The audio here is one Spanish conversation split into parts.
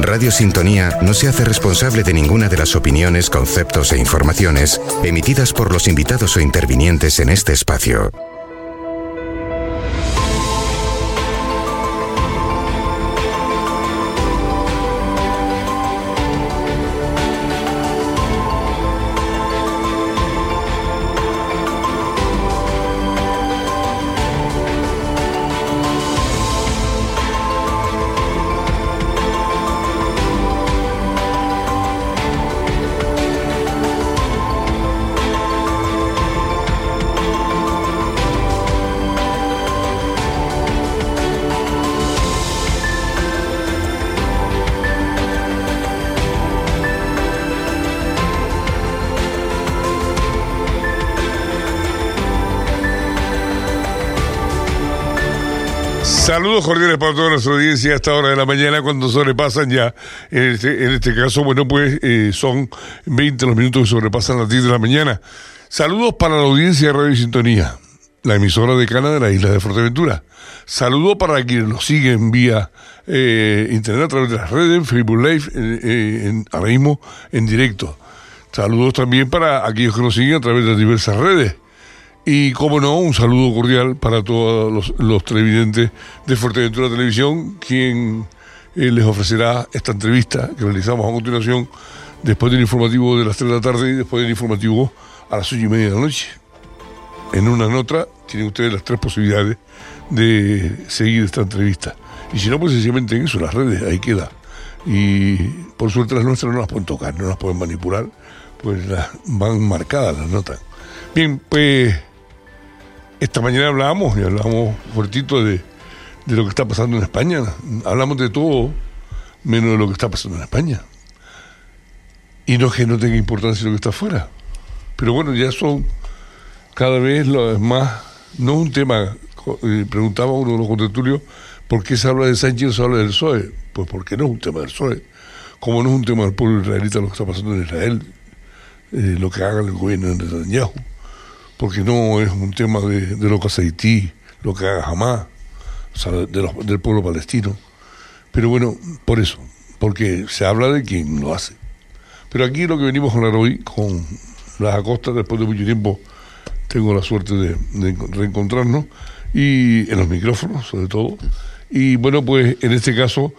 Radio Sintonía no se hace responsable de ninguna de las opiniones, conceptos e informaciones emitidas por los invitados o intervinientes en este espacio. Saludos cordiales para toda nuestra audiencia a esta hora de la mañana, cuando sobrepasan ya, en este caso, bueno, pues son 20 los minutos que sobrepasan las 10 de la mañana. Saludos para la audiencia de Radio Sintonía, la emisora decana de la isla de Fuerteventura. Saludos para quienes nos siguen vía internet a través de las redes, en Facebook Live, ahora mismo en directo. Saludos también para aquellos que nos siguen a través de las diversas redes. Y, como no, un saludo cordial para todos los televidentes de Fuerteventura Televisión, quien les ofrecerá esta entrevista que realizamos a continuación, después del informativo de las 3 de la tarde y después del informativo a las 8:30 de la noche. En una en otra tienen ustedes las 3 posibilidades de seguir esta entrevista. Y si no, pues sencillamente en eso, las redes, ahí queda. Y por suerte las nuestras no las pueden tocar, no las pueden manipular, pues las van marcadas, las notas. Bien, pues esta mañana hablábamos fuertito de lo que está pasando en España. Hablamos de todo menos de lo que está pasando en España. Y no es que no tenga importancia lo que está afuera, pero bueno, ya son cada vez más, no es un tema. Preguntaba uno de los contertulios, ¿por qué se habla de Sánchez y no se habla del PSOE? Pues porque no es un tema del PSOE, como no es un tema del pueblo israelita lo que está pasando en Israel, lo que haga el gobierno de Netanyahu, porque no es un tema de lo que hace Haití, lo que haga Hamás, o sea, del pueblo palestino. Pero bueno, por eso, porque se habla de quien lo hace. Pero aquí lo que venimos a hablar hoy con Blas Acosta, después de mucho tiempo tengo la suerte de reencontrarnos, y en los micrófonos sobre todo. Y bueno, pues en este caso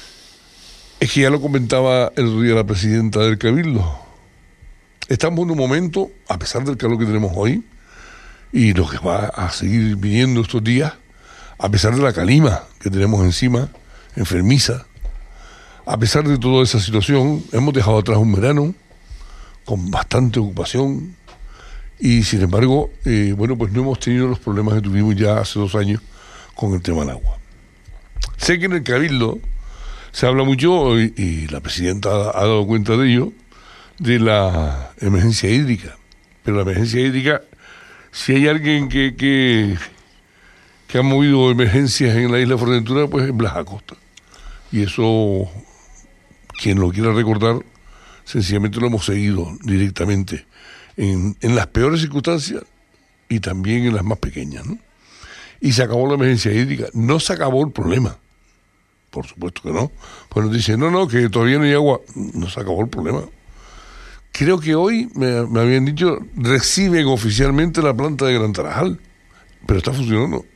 es que ya lo comentaba el otro día la presidenta del Cabildo. Estamos en un momento, a pesar del calor que tenemos hoy y lo que va a seguir viniendo estos días, a pesar de la calima que tenemos encima, enfermiza, a pesar de toda esa situación, hemos dejado atrás un verano con bastante ocupación y, sin embargo, bueno, pues no hemos tenido los problemas que tuvimos ya hace 2 años con el tema del agua. Sé que en el Cabildo se habla mucho, y la presidenta ha dado cuenta de ello, de la emergencia hídrica. Pero la emergencia hídrica, si hay alguien que ha movido emergencias en la isla de Fuerteventura, pues es Blas Acosta. Y eso, quien lo quiera recordar, sencillamente lo hemos seguido directamente en las peores circunstancias y también en las más pequeñas, ¿no? Y se acabó la emergencia hídrica. No se acabó el problema. Por supuesto que no. Pues nos dicen, no, que todavía no hay agua. No se acabó el problema. Creo que hoy, me habían dicho, reciben oficialmente la planta de Gran Tarajal, pero está funcionando.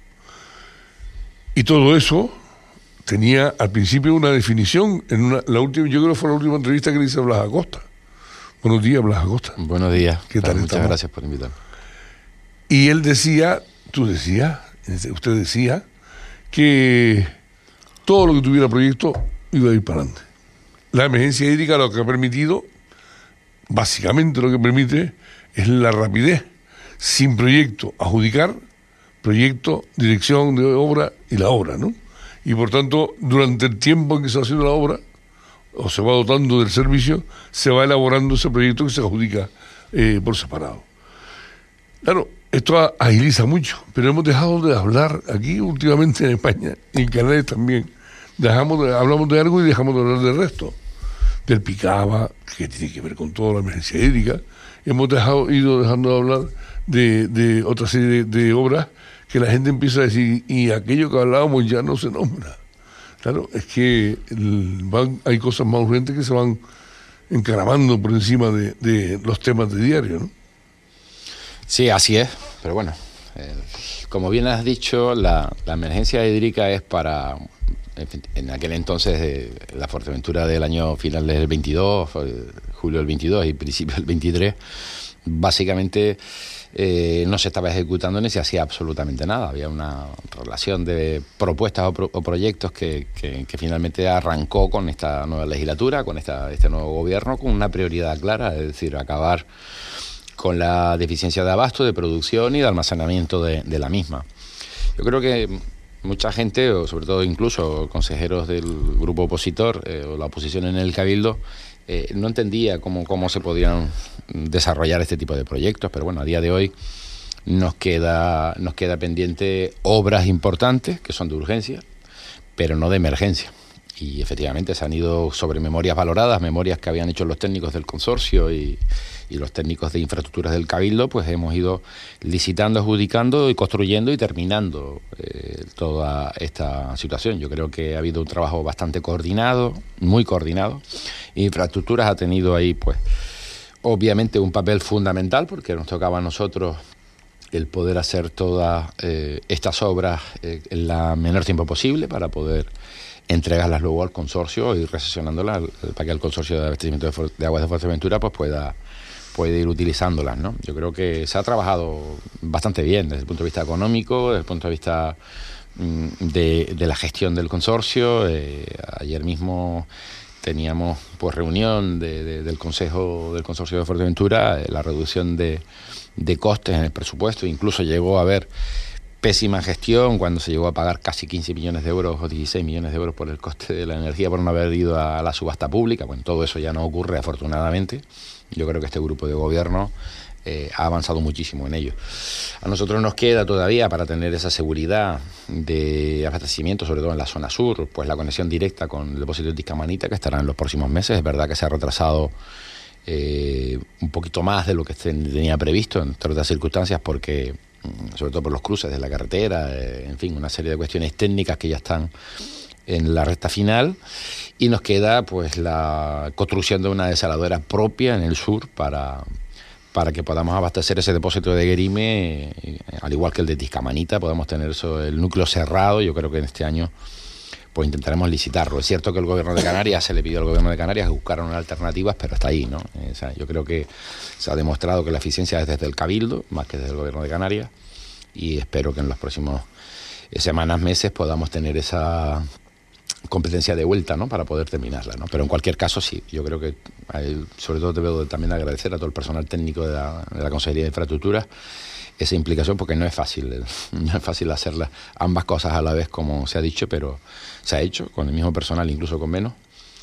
Y todo eso tenía al principio una definición, la última, yo creo que fue la última entrevista que le hice a Blas Acosta. Buenos días, Blas Acosta. Buenos días. ¿Qué tal? Muchas gracias por invitarme. Y él decía, usted decía, que todo lo que tuviera proyecto iba a ir para adelante. La emergencia hídrica lo que ha permitido, básicamente lo que permite, es la rapidez, sin proyecto, adjudicar proyecto, dirección de obra y la obra, ¿no? Y por tanto, durante el tiempo en que se va haciendo la obra, o se va dotando del servicio, se va elaborando ese proyecto que se adjudica por separado. Claro, esto agiliza mucho, pero hemos dejado de hablar aquí últimamente en España, y en Canarias también. Hablamos de algo y dejamos de hablar del resto. Del Picaba, que tiene que ver con toda la emergencia hídrica. Hemos ido dejando de hablar de otra serie de obras que la gente empieza a decir, y aquello que hablábamos ya no se nombra. Claro, es que hay cosas más urgentes que se van encaramando por encima de los temas de diario, ¿no? Sí, así es, pero bueno, como bien has dicho, la emergencia hídrica es para, en aquel entonces, la Fuerteventura del año final del 22, julio del 22 y principio del 23, básicamente no se estaba ejecutando ni se hacía absolutamente nada. Había una relación de propuestas o proyectos que finalmente arrancó con esta nueva legislatura, con este nuevo gobierno, con una prioridad clara, es decir, acabar con la deficiencia de abasto, de producción y de almacenamiento de la misma. Yo creo que mucha gente, o sobre todo incluso consejeros del grupo opositor o la oposición en el Cabildo, no entendía cómo se podían desarrollar este tipo de proyectos, pero bueno, a día de hoy nos queda pendiente obras importantes que son de urgencia, pero no de emergencia. Y efectivamente se han ido sobre memorias valoradas, memorias que habían hecho los técnicos del consorcio y los técnicos de infraestructuras del Cabildo, pues hemos ido licitando, adjudicando y construyendo y terminando toda esta situación. Yo creo que ha habido un trabajo bastante coordinado, muy coordinado. Infraestructuras ha tenido ahí, pues, obviamente un papel fundamental, porque nos tocaba a nosotros el poder hacer todas estas obras en la menor tiempo posible para poder entregarlas luego al consorcio y recesionándolas para que el consorcio de abastecimiento de aguas de Fuerteventura pues puede ir utilizándolas, ¿no? Yo creo que se ha trabajado bastante bien desde el punto de vista económico, desde el punto de vista de la gestión del consorcio. Ayer mismo teníamos pues reunión del consorcio de Fuerteventura, la reducción de costes en el presupuesto, incluso llegó a haber pésima gestión cuando se llegó a pagar casi 15 millones de euros o 16 millones de euros por el coste de la energía por no haber ido a la subasta pública. Bueno, todo eso ya no ocurre afortunadamente. Yo creo que este grupo de gobierno ha avanzado muchísimo en ello. A nosotros nos queda todavía, para tener esa seguridad de abastecimiento, sobre todo en la zona sur, pues la conexión directa con el depósito de Tiscamanita, que estará en los próximos meses. Es verdad que se ha retrasado un poquito más de lo que tenía previsto, entre otras circunstancias, porque sobre todo por los cruces de la carretera, en fin, una serie de cuestiones técnicas que ya están en la recta final, y nos queda pues la construcción de una desaladora propia en el sur para que podamos abastecer ese depósito de Guerime, al igual que el de Tiscamanita, podamos tener el núcleo cerrado. Yo creo que en este año pues intentaremos licitarlo. Es cierto que el gobierno de Canarias, se le pidió al gobierno de Canarias que buscaran alternativas, pero está ahí, ¿no? O sea, yo creo que se ha demostrado que la eficiencia es desde el Cabildo, más que desde el gobierno de Canarias, y espero que en los próximos semanas, meses, podamos tener esa competencia de vuelta, ¿no?, para poder terminarla, ¿no? Pero en cualquier caso, sí, yo creo que sobre todo debo también agradecer a todo el personal técnico de la Consejería de Infraestructuras esa implicación, porque no es fácil hacerlas ambas cosas a la vez, como se ha dicho, pero se ha hecho con el mismo personal, incluso con menos,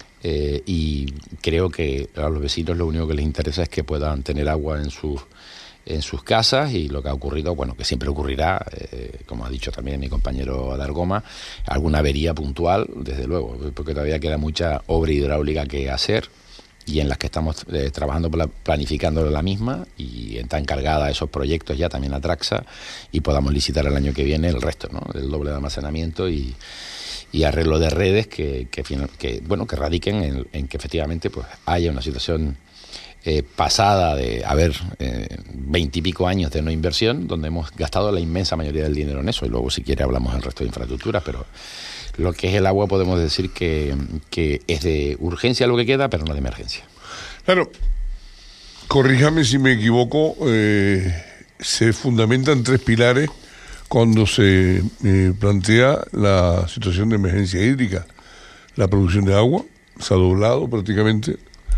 y creo que a los vecinos lo único que les interesa es que puedan tener agua en sus casas, y lo que ha ocurrido, bueno, que siempre ocurrirá, como ha dicho también mi compañero Adargoma, alguna avería puntual, desde luego, porque todavía queda mucha obra hidráulica que hacer, y en las que estamos trabajando, planificando la misma, y está encargada esos proyectos ya también Atraxa, y podamos licitar el año que viene el resto, ¿no?, el doble de almacenamiento y arreglo de redes que radiquen en que efectivamente pues haya una situación pasada de haber 20 y pico años de no inversión, donde hemos gastado la inmensa mayoría del dinero en eso, y luego si quiere hablamos del resto de infraestructuras, pero lo que es el agua podemos decir que es de urgencia lo que queda, pero no de emergencia. Claro, corríjame si me equivoco, se fundamentan tres pilares cuando se plantea la situación de emergencia hídrica. La producción de agua, se ha doblado prácticamente,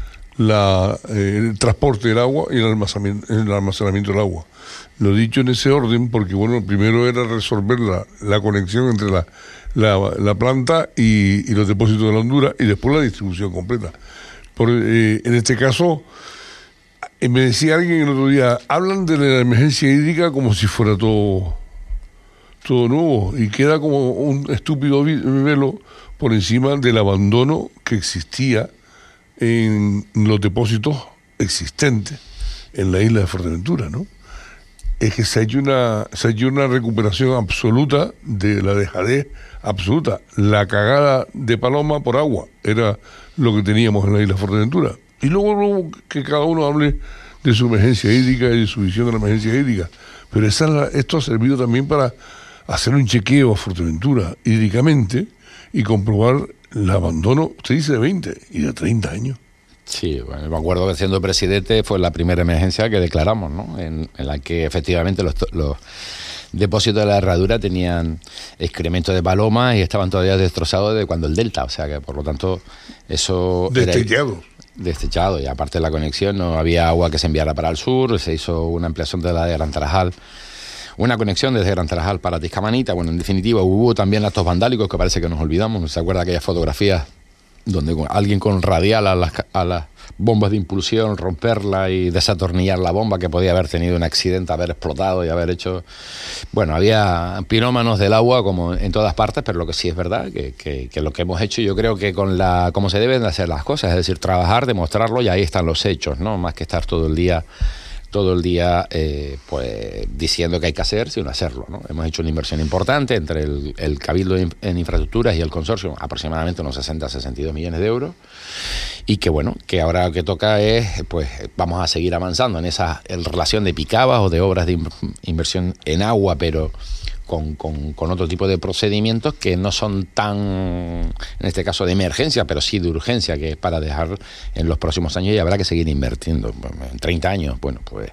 el transporte del agua y el almacenamiento del agua. Lo he dicho en ese orden porque, bueno, primero era resolver la conexión entre la planta y los depósitos de la Honduras, y después la distribución completa. En este caso, me decía alguien el otro día, hablan de la emergencia hídrica como si fuera todo nuevo, y queda como un estúpido velo por encima del abandono que existía en los depósitos existentes en la isla de Fuerteventura, ¿no? es que se ha hecho una recuperación absoluta de la dejadez absoluta. La cagada de paloma por agua era lo que teníamos en la isla Fuerteventura. Y luego que cada uno hable de su emergencia hídrica y de su visión de la emergencia hídrica. Pero esto ha servido también para hacer un chequeo a Fuerteventura hídricamente y comprobar el abandono, usted dice de 20 y de 30 años. Sí, bueno, me acuerdo que siendo presidente fue la primera emergencia que declaramos, ¿no? En la que efectivamente los depósitos de la herradura tenían excremento de palomas y estaban todavía destrozados de cuando el Delta, o sea que por lo tanto eso... Destechado, y aparte de la conexión no había agua que se enviara para el sur, se hizo una ampliación de la de Gran Tarajal, una conexión desde Gran Tarajal para Tiscamanita. Bueno, en definitiva hubo también actos vandálicos que parece que nos olvidamos. ¿No se acuerda aquellas fotografías donde alguien con radial a las bombas de impulsión, romperla y desatornillar la bomba, que podía haber tenido un accidente, haber explotado y haber hecho... Bueno, había pirómanos del agua como en todas partes, pero lo que sí es verdad que lo que hemos hecho, yo creo que con como se deben de hacer las cosas, es decir, trabajar, demostrarlo, y ahí están los hechos, ¿no? Más que estar todo el día pues diciendo que hay que hacer, sino hacerlo, ¿no? Hemos hecho una inversión importante entre el Cabildo en infraestructuras y el consorcio, aproximadamente unos 60-62 millones de euros, y que bueno, que ahora lo que toca es, pues vamos a seguir avanzando en esa relación de picabas o de obras de inversión en agua, pero con otro tipo de procedimientos que no son tan, en este caso, de emergencia, pero sí de urgencia, que es para dejar en los próximos años, y habrá que seguir invirtiendo. En 30 años, bueno, pues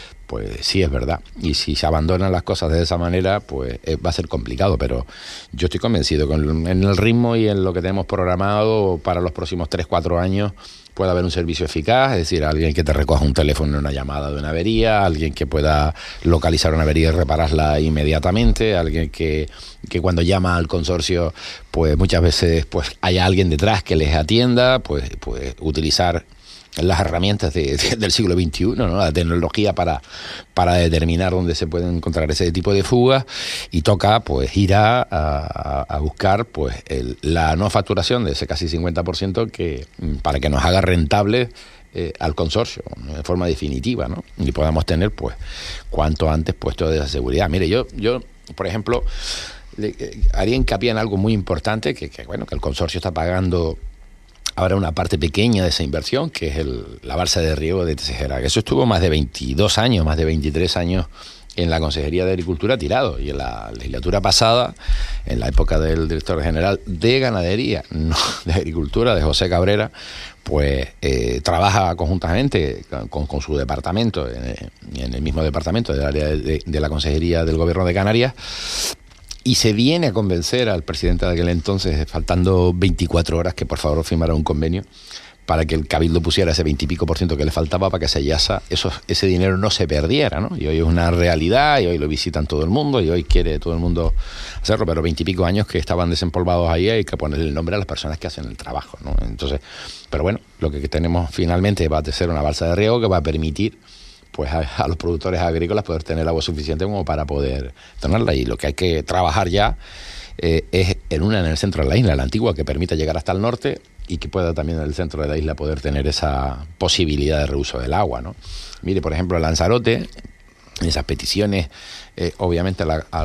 sí es verdad. Y si se abandonan las cosas de esa manera, pues va a ser complicado, pero yo estoy convencido que en el ritmo y en lo que tenemos programado para los próximos 3-4 años puede haber un servicio eficaz, es decir, alguien que te recoja un teléfono en una llamada de una avería, alguien que pueda localizar una avería y repararla inmediatamente, alguien que cuando llama al consorcio, pues muchas veces pues haya alguien detrás que les atienda, pues utilizar las herramientas del siglo XXI, ¿no? La tecnología para determinar dónde se pueden encontrar ese tipo de fugas, y toca pues ir a buscar pues la no facturación de ese casi 50% para que nos haga rentable al consorcio de forma definitiva, ¿no? Y podamos tener pues cuanto antes puestos de esa seguridad. Mire, yo por ejemplo haría hincapié en algo muy importante, que el consorcio está pagando ahora una parte pequeña de esa inversión, que es la balsa de riego de Tejera. Eso estuvo más de 22 años, más de 23 años en la Consejería de Agricultura tirado, y en la legislatura pasada, en la época del director general de Ganadería, no de Agricultura, de José Cabrera, pues trabaja conjuntamente con su departamento, en el mismo departamento del área de la Consejería del Gobierno de Canarias, y se viene a convencer al presidente de aquel entonces, faltando 24 horas, que por favor firmara un convenio para que el Cabildo pusiera ese 20 y pico % que le faltaba para que ese dinero no se perdiera, ¿no? Y hoy es una realidad, y hoy lo visitan todo el mundo, y hoy quiere todo el mundo hacerlo, pero 20 y pico años que estaban desempolvados ahí, hay que ponerle el nombre a las personas que hacen el trabajo, ¿no? Entonces, pero bueno, lo que tenemos finalmente va a ser una balsa de riego que va a permitir pues a los productores agrícolas poder tener agua suficiente como para poder tenerla, y lo que hay que trabajar ya es en el centro de la isla, la antigua, que permita llegar hasta el norte y que pueda también en el centro de la isla poder tener esa posibilidad de reuso del agua, ¿no? Mire, por ejemplo, Lanzarote, en esas peticiones, obviamente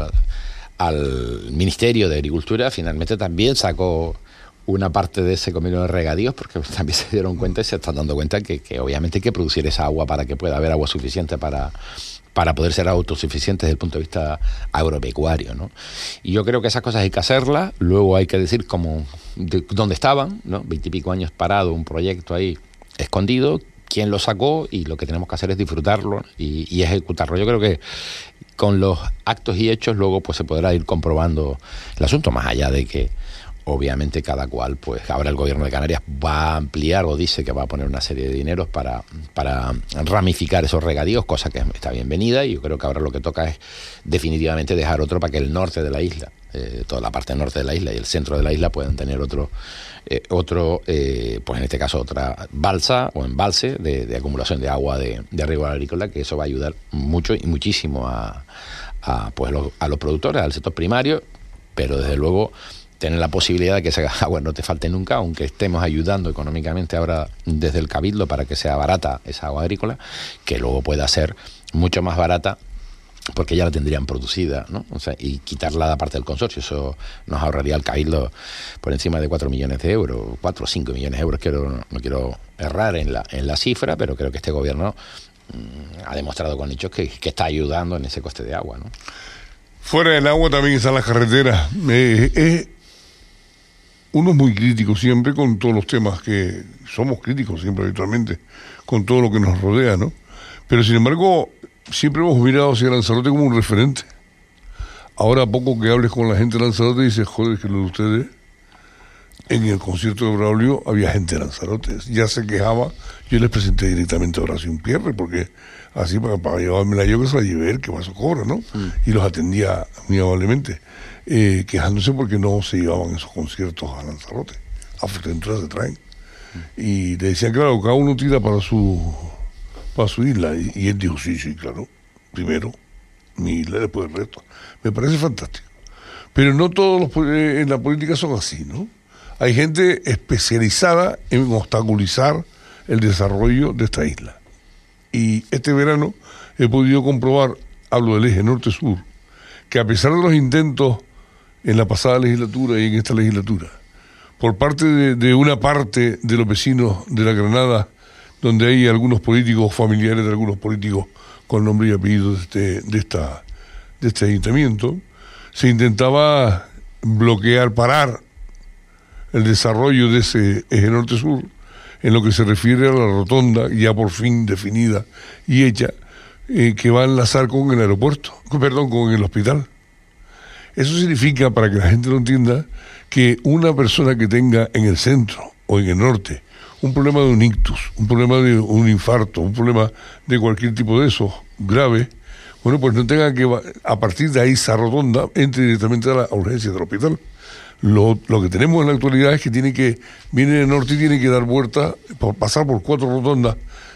al Ministerio de Agricultura finalmente también sacó una parte de ese convenio de regadíos, porque también se dieron cuenta y se están dando cuenta que obviamente hay que producir esa agua para que pueda haber agua suficiente para poder ser autosuficientes desde el punto de vista agropecuario, ¿no? Y yo creo que esas cosas hay que hacerlas, luego hay que decir dónde estaban, ¿no? 20 y pico años parado, un proyecto ahí escondido, quién lo sacó, y lo que tenemos que hacer es disfrutarlo y ejecutarlo. Yo creo que con los actos y hechos luego pues se podrá ir comprobando el asunto, más allá de que obviamente cada cual, pues ahora el Gobierno de Canarias va a ampliar, o dice que va a poner una serie de dineros para ramificar esos regadíos, cosa que está bienvenida, y yo creo que ahora lo que toca es definitivamente dejar otro para que el norte de la isla, toda la parte norte de la isla y el centro de la isla puedan tener otro pues en este caso otra balsa o embalse de acumulación de agua de riego agrícola, que eso va a ayudar mucho y muchísimo a los productores, al sector primario, pero desde luego tener la posibilidad de que esa agua no te falte nunca, aunque estemos ayudando económicamente ahora desde el Cabildo para que sea barata esa agua agrícola, que luego pueda ser mucho más barata porque ya la tendrían producida, ¿no? O sea, y quitarla de parte del consorcio, eso nos ahorraría al Cabildo por encima de 4 millones de euros, 4 o 5 millones de euros, no quiero errar en la cifra, pero creo que este gobierno ha demostrado con hechos que está ayudando en ese coste de agua, ¿no? Fuera del agua también están las carreteras. Uno es muy crítico siempre con todos los temas, que somos críticos siempre habitualmente, con todo lo que nos rodea, ¿no? Pero sin embargo, siempre hemos mirado hacia Lanzarote como un referente. Ahora, a poco que hables con la gente de Lanzarote, dices, joder, que lo de ustedes, en el concierto de Braulio había gente de Lanzarote, ya se quejaba, yo les presenté directamente a Horacio Pierre, porque así para llevármela yo, que se la llevé él, que más cobra, ¿no? Y los atendía muy amablemente, quejándose porque no se llevaban esos conciertos a Lanzarote, a Fuerteventura se traen. Y le decían, claro, cada uno tira para su isla, y él dijo, sí, claro, primero mi isla, después el resto. Me parece fantástico. Pero no todos en la política son así, ¿no? Hay gente especializada en obstaculizar el desarrollo de esta isla. Y este verano he podido comprobar, hablo del eje norte-sur, que a pesar de los intentos en la pasada legislatura y en esta legislatura, por parte de una parte de los vecinos de la Granada, donde hay algunos políticos, familiares de algunos políticos con nombre y apellido de este ayuntamiento, se intentaba bloquear, parar el desarrollo de ese eje norte-sur en lo que se refiere a la rotonda, ya por fin definida y hecha, que va a enlazar con el aeropuerto, con el hospital. Eso significa, para que la gente lo entienda, que una persona que tenga en el centro o en el norte un problema de un ictus, un problema de un infarto, un problema de cualquier tipo de esos grave, bueno, pues no tenga que, a partir de ahí, esa rotonda entre directamente a la urgencia del hospital. Lo que tenemos en la actualidad es que viene del norte y tiene que dar vuelta, pasar por 4 rotondas,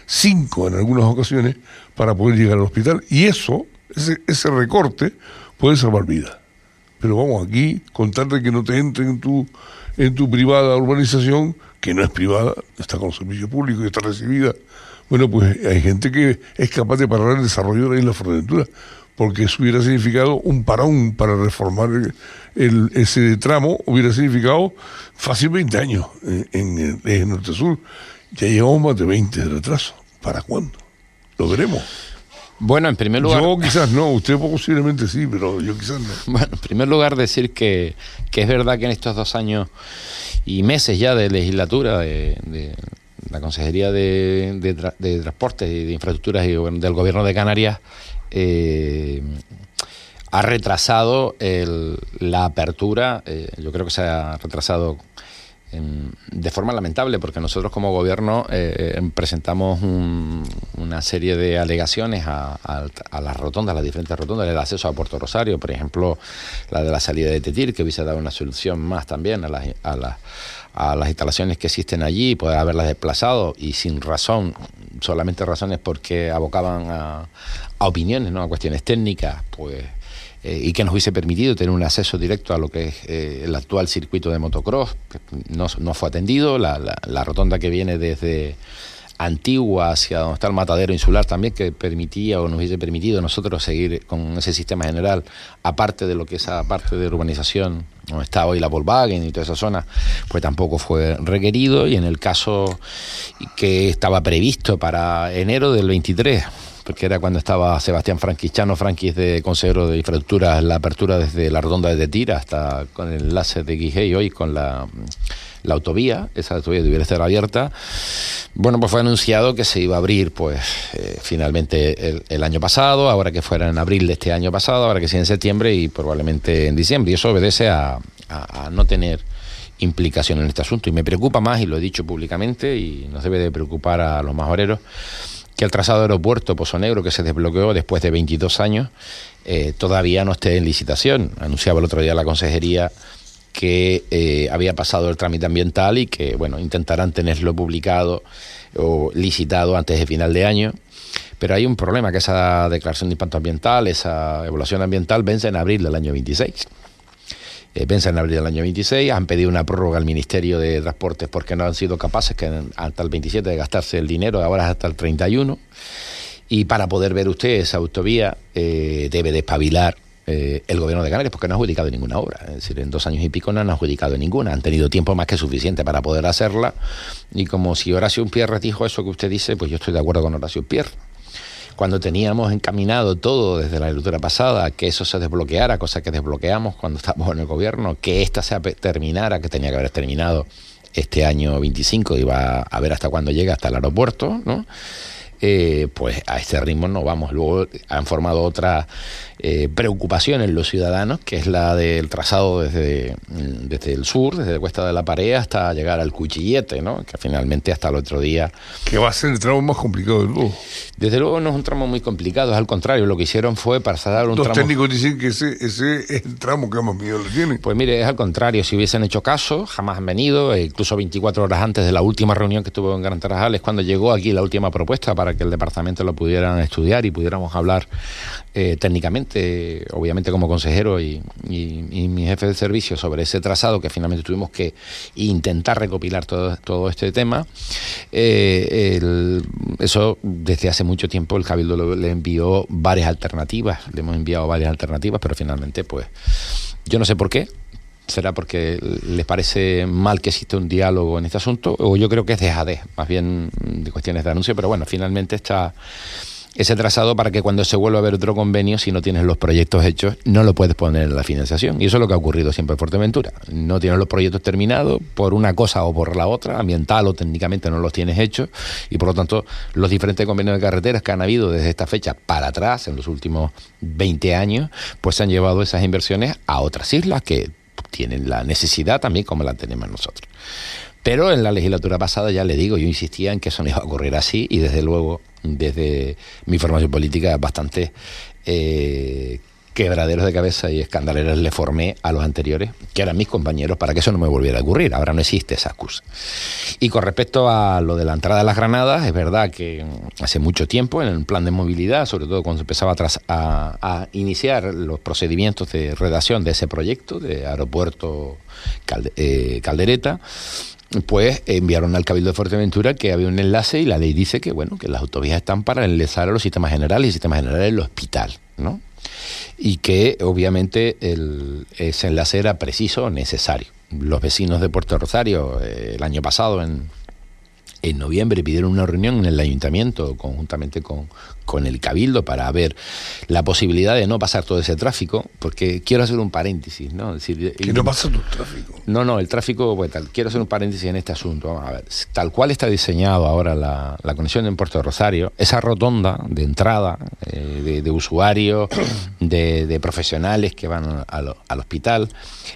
5 en algunas ocasiones, para poder llegar al hospital. Y ese recorte puede salvar vidas. Pero vamos, aquí, contarle que no te entre en tu privada urbanización, que no es privada, está con servicio público y está recibida. Bueno, pues hay gente que es capaz de parar el desarrollo de la isla Fuerteventura, porque eso hubiera significado un parón para reformar ese tramo, hubiera significado fácil 20 años en el eje norte-sur. Ya llevamos más de 20 de retraso. ¿Para cuándo? Lo veremos. Bueno, en primer lugar... Yo quizás no, usted posiblemente sí, pero yo quizás no. Bueno, en primer lugar decir que es verdad que en estos 2 años y meses ya de legislatura de la Consejería de Transportes y de Infraestructuras y del Gobierno de Canarias ha retrasado la apertura. Yo creo que se ha retrasado de forma lamentable, porque nosotros como gobierno presentamos una serie de alegaciones a las rotondas, a las diferentes rotondas, el acceso a Puerto Rosario, por ejemplo, la de la salida de Tetir, que hubiese dado una solución más también a las instalaciones que existen allí, poder haberlas desplazado, y sin razón, solamente razones porque abocaban a opiniones, ¿no?, a cuestiones técnicas, pues, y que nos hubiese permitido tener un acceso directo a lo que es el actual circuito de motocross, que no fue atendido. La rotonda que viene desde Antigua hacia donde está el matadero insular también, que permitía o nos hubiese permitido nosotros seguir con ese sistema general, aparte de lo que esa parte de urbanización donde está hoy la Volkswagen y toda esa zona, pues tampoco fue requerido. Y en el caso que estaba previsto para enero del 23, porque era cuando estaba Sebastián Franquis de consejero de infraestructura, la apertura desde la rotonda de Tetir hasta con el enlace de Guijé hoy con la autovía, esa autovía debiera estar abierta. Bueno, pues fue anunciado que se iba a abrir, pues finalmente el año pasado, ahora que fuera en abril de este año pasado, ahora que sea en septiembre y probablemente en diciembre, y eso obedece a no tener implicación en este asunto. Y me preocupa más, y lo he dicho públicamente, y nos debe de preocupar a los majoreros, que el trazado de aeropuerto Pozo Negro, que se desbloqueó después de 22 años, todavía no esté en licitación. Anunciaba el otro día la consejería que había pasado el trámite ambiental y que, bueno, intentarán tenerlo publicado o licitado antes de final de año. Pero hay un problema, que esa declaración de impacto ambiental, esa evaluación ambiental, vence en abril del año 26. Vence en abril del año 26, han pedido una prórroga al Ministerio de Transportes porque no han sido capaces hasta el 27 de gastarse el dinero, ahora es hasta el 31. Y para poder ver usted esa autovía debe de espabilar el gobierno de Canarias, porque no ha adjudicado ninguna obra. Es decir, en 2 años y pico no han adjudicado ninguna. Han tenido tiempo más que suficiente para poder hacerla. Y como si Horacio Pierre dijo eso que usted dice, pues yo estoy de acuerdo con Horacio Pierre. Cuando teníamos encaminado todo desde la legislatura pasada, que eso se desbloqueara, cosa que desbloqueamos cuando estábamos en el gobierno, que esta se terminara, que tenía que haber terminado este año 25, iba a ver hasta cuándo llega hasta el aeropuerto, ¿no? Pues a este ritmo no vamos. Luego han formado otra preocupación en los ciudadanos, que es la del trazado desde el sur, desde Cuesta de la Pared hasta llegar al Cuchillete, ¿no? Que finalmente hasta el otro día... Que va a ser el tramo más complicado del mundo. Desde luego no es un tramo muy complicado, es al contrario, lo que hicieron fue pasar un tramo... Los técnicos dicen que ese es el tramo que más miedo le tienen. Pues mire, es al contrario, si hubiesen hecho caso, jamás han venido, incluso 24 horas antes de la última reunión que tuvo en Gran Tarajal, es cuando llegó aquí la última propuesta para que el departamento lo pudieran estudiar y pudiéramos hablar técnicamente, obviamente como consejero y mi jefe de servicio, sobre ese trazado, que finalmente tuvimos que intentar recopilar todo este tema. Eso desde hace mucho tiempo el Cabildo le envió varias alternativas, le hemos enviado varias alternativas, pero finalmente pues yo no sé por qué. ¿Será porque les parece mal que exista un diálogo en este asunto? O yo creo que es dejadez, más bien de cuestiones de anuncio, pero bueno, finalmente está ese trazado para que cuando se vuelva a ver otro convenio, si no tienes los proyectos hechos, no lo puedes poner en la financiación. Y eso es lo que ha ocurrido siempre en Fuerteventura. No tienes los proyectos terminados por una cosa o por la otra, ambiental o técnicamente no los tienes hechos, y por lo tanto los diferentes convenios de carreteras que han habido desde esta fecha para atrás, en los últimos 20 años, pues se han llevado esas inversiones a otras islas que tienen la necesidad también como la tenemos nosotros. Pero en la legislatura pasada, ya le digo, yo insistía en que eso no iba a ocurrir así, y desde luego, desde mi formación política, bastante quebraderos de cabeza y escandaleros le formé a los anteriores, que eran mis compañeros, para que eso no me volviera a ocurrir. Ahora no existe esa excusa. Y con respecto a lo de la entrada de las granadas, es verdad que hace mucho tiempo, en el plan de movilidad, sobre todo cuando se empezaba a iniciar los procedimientos de redacción de ese proyecto de aeropuerto Caldereta, pues enviaron al Cabildo de Fuerteventura que había un enlace, y la ley dice que bueno, que las autovías están para enlazar a los sistemas generales, y el sistema general es el hospital, ¿no? Y que obviamente ese enlace era preciso, necesario. Los vecinos de Puerto Rosario el año pasado, en noviembre, pidieron una reunión en el ayuntamiento conjuntamente con el Cabildo para ver la posibilidad de no pasar todo ese tráfico, porque quiero hacer un paréntesis, ¿no? Es decir, ¿que no pasa todo el tráfico? No, el tráfico, pues tal, quiero hacer un paréntesis en este asunto. Vamos a ver, tal cual está diseñado ahora la conexión en Puerto Rosario, esa rotonda de entrada de usuarios, de profesionales que van al hospital,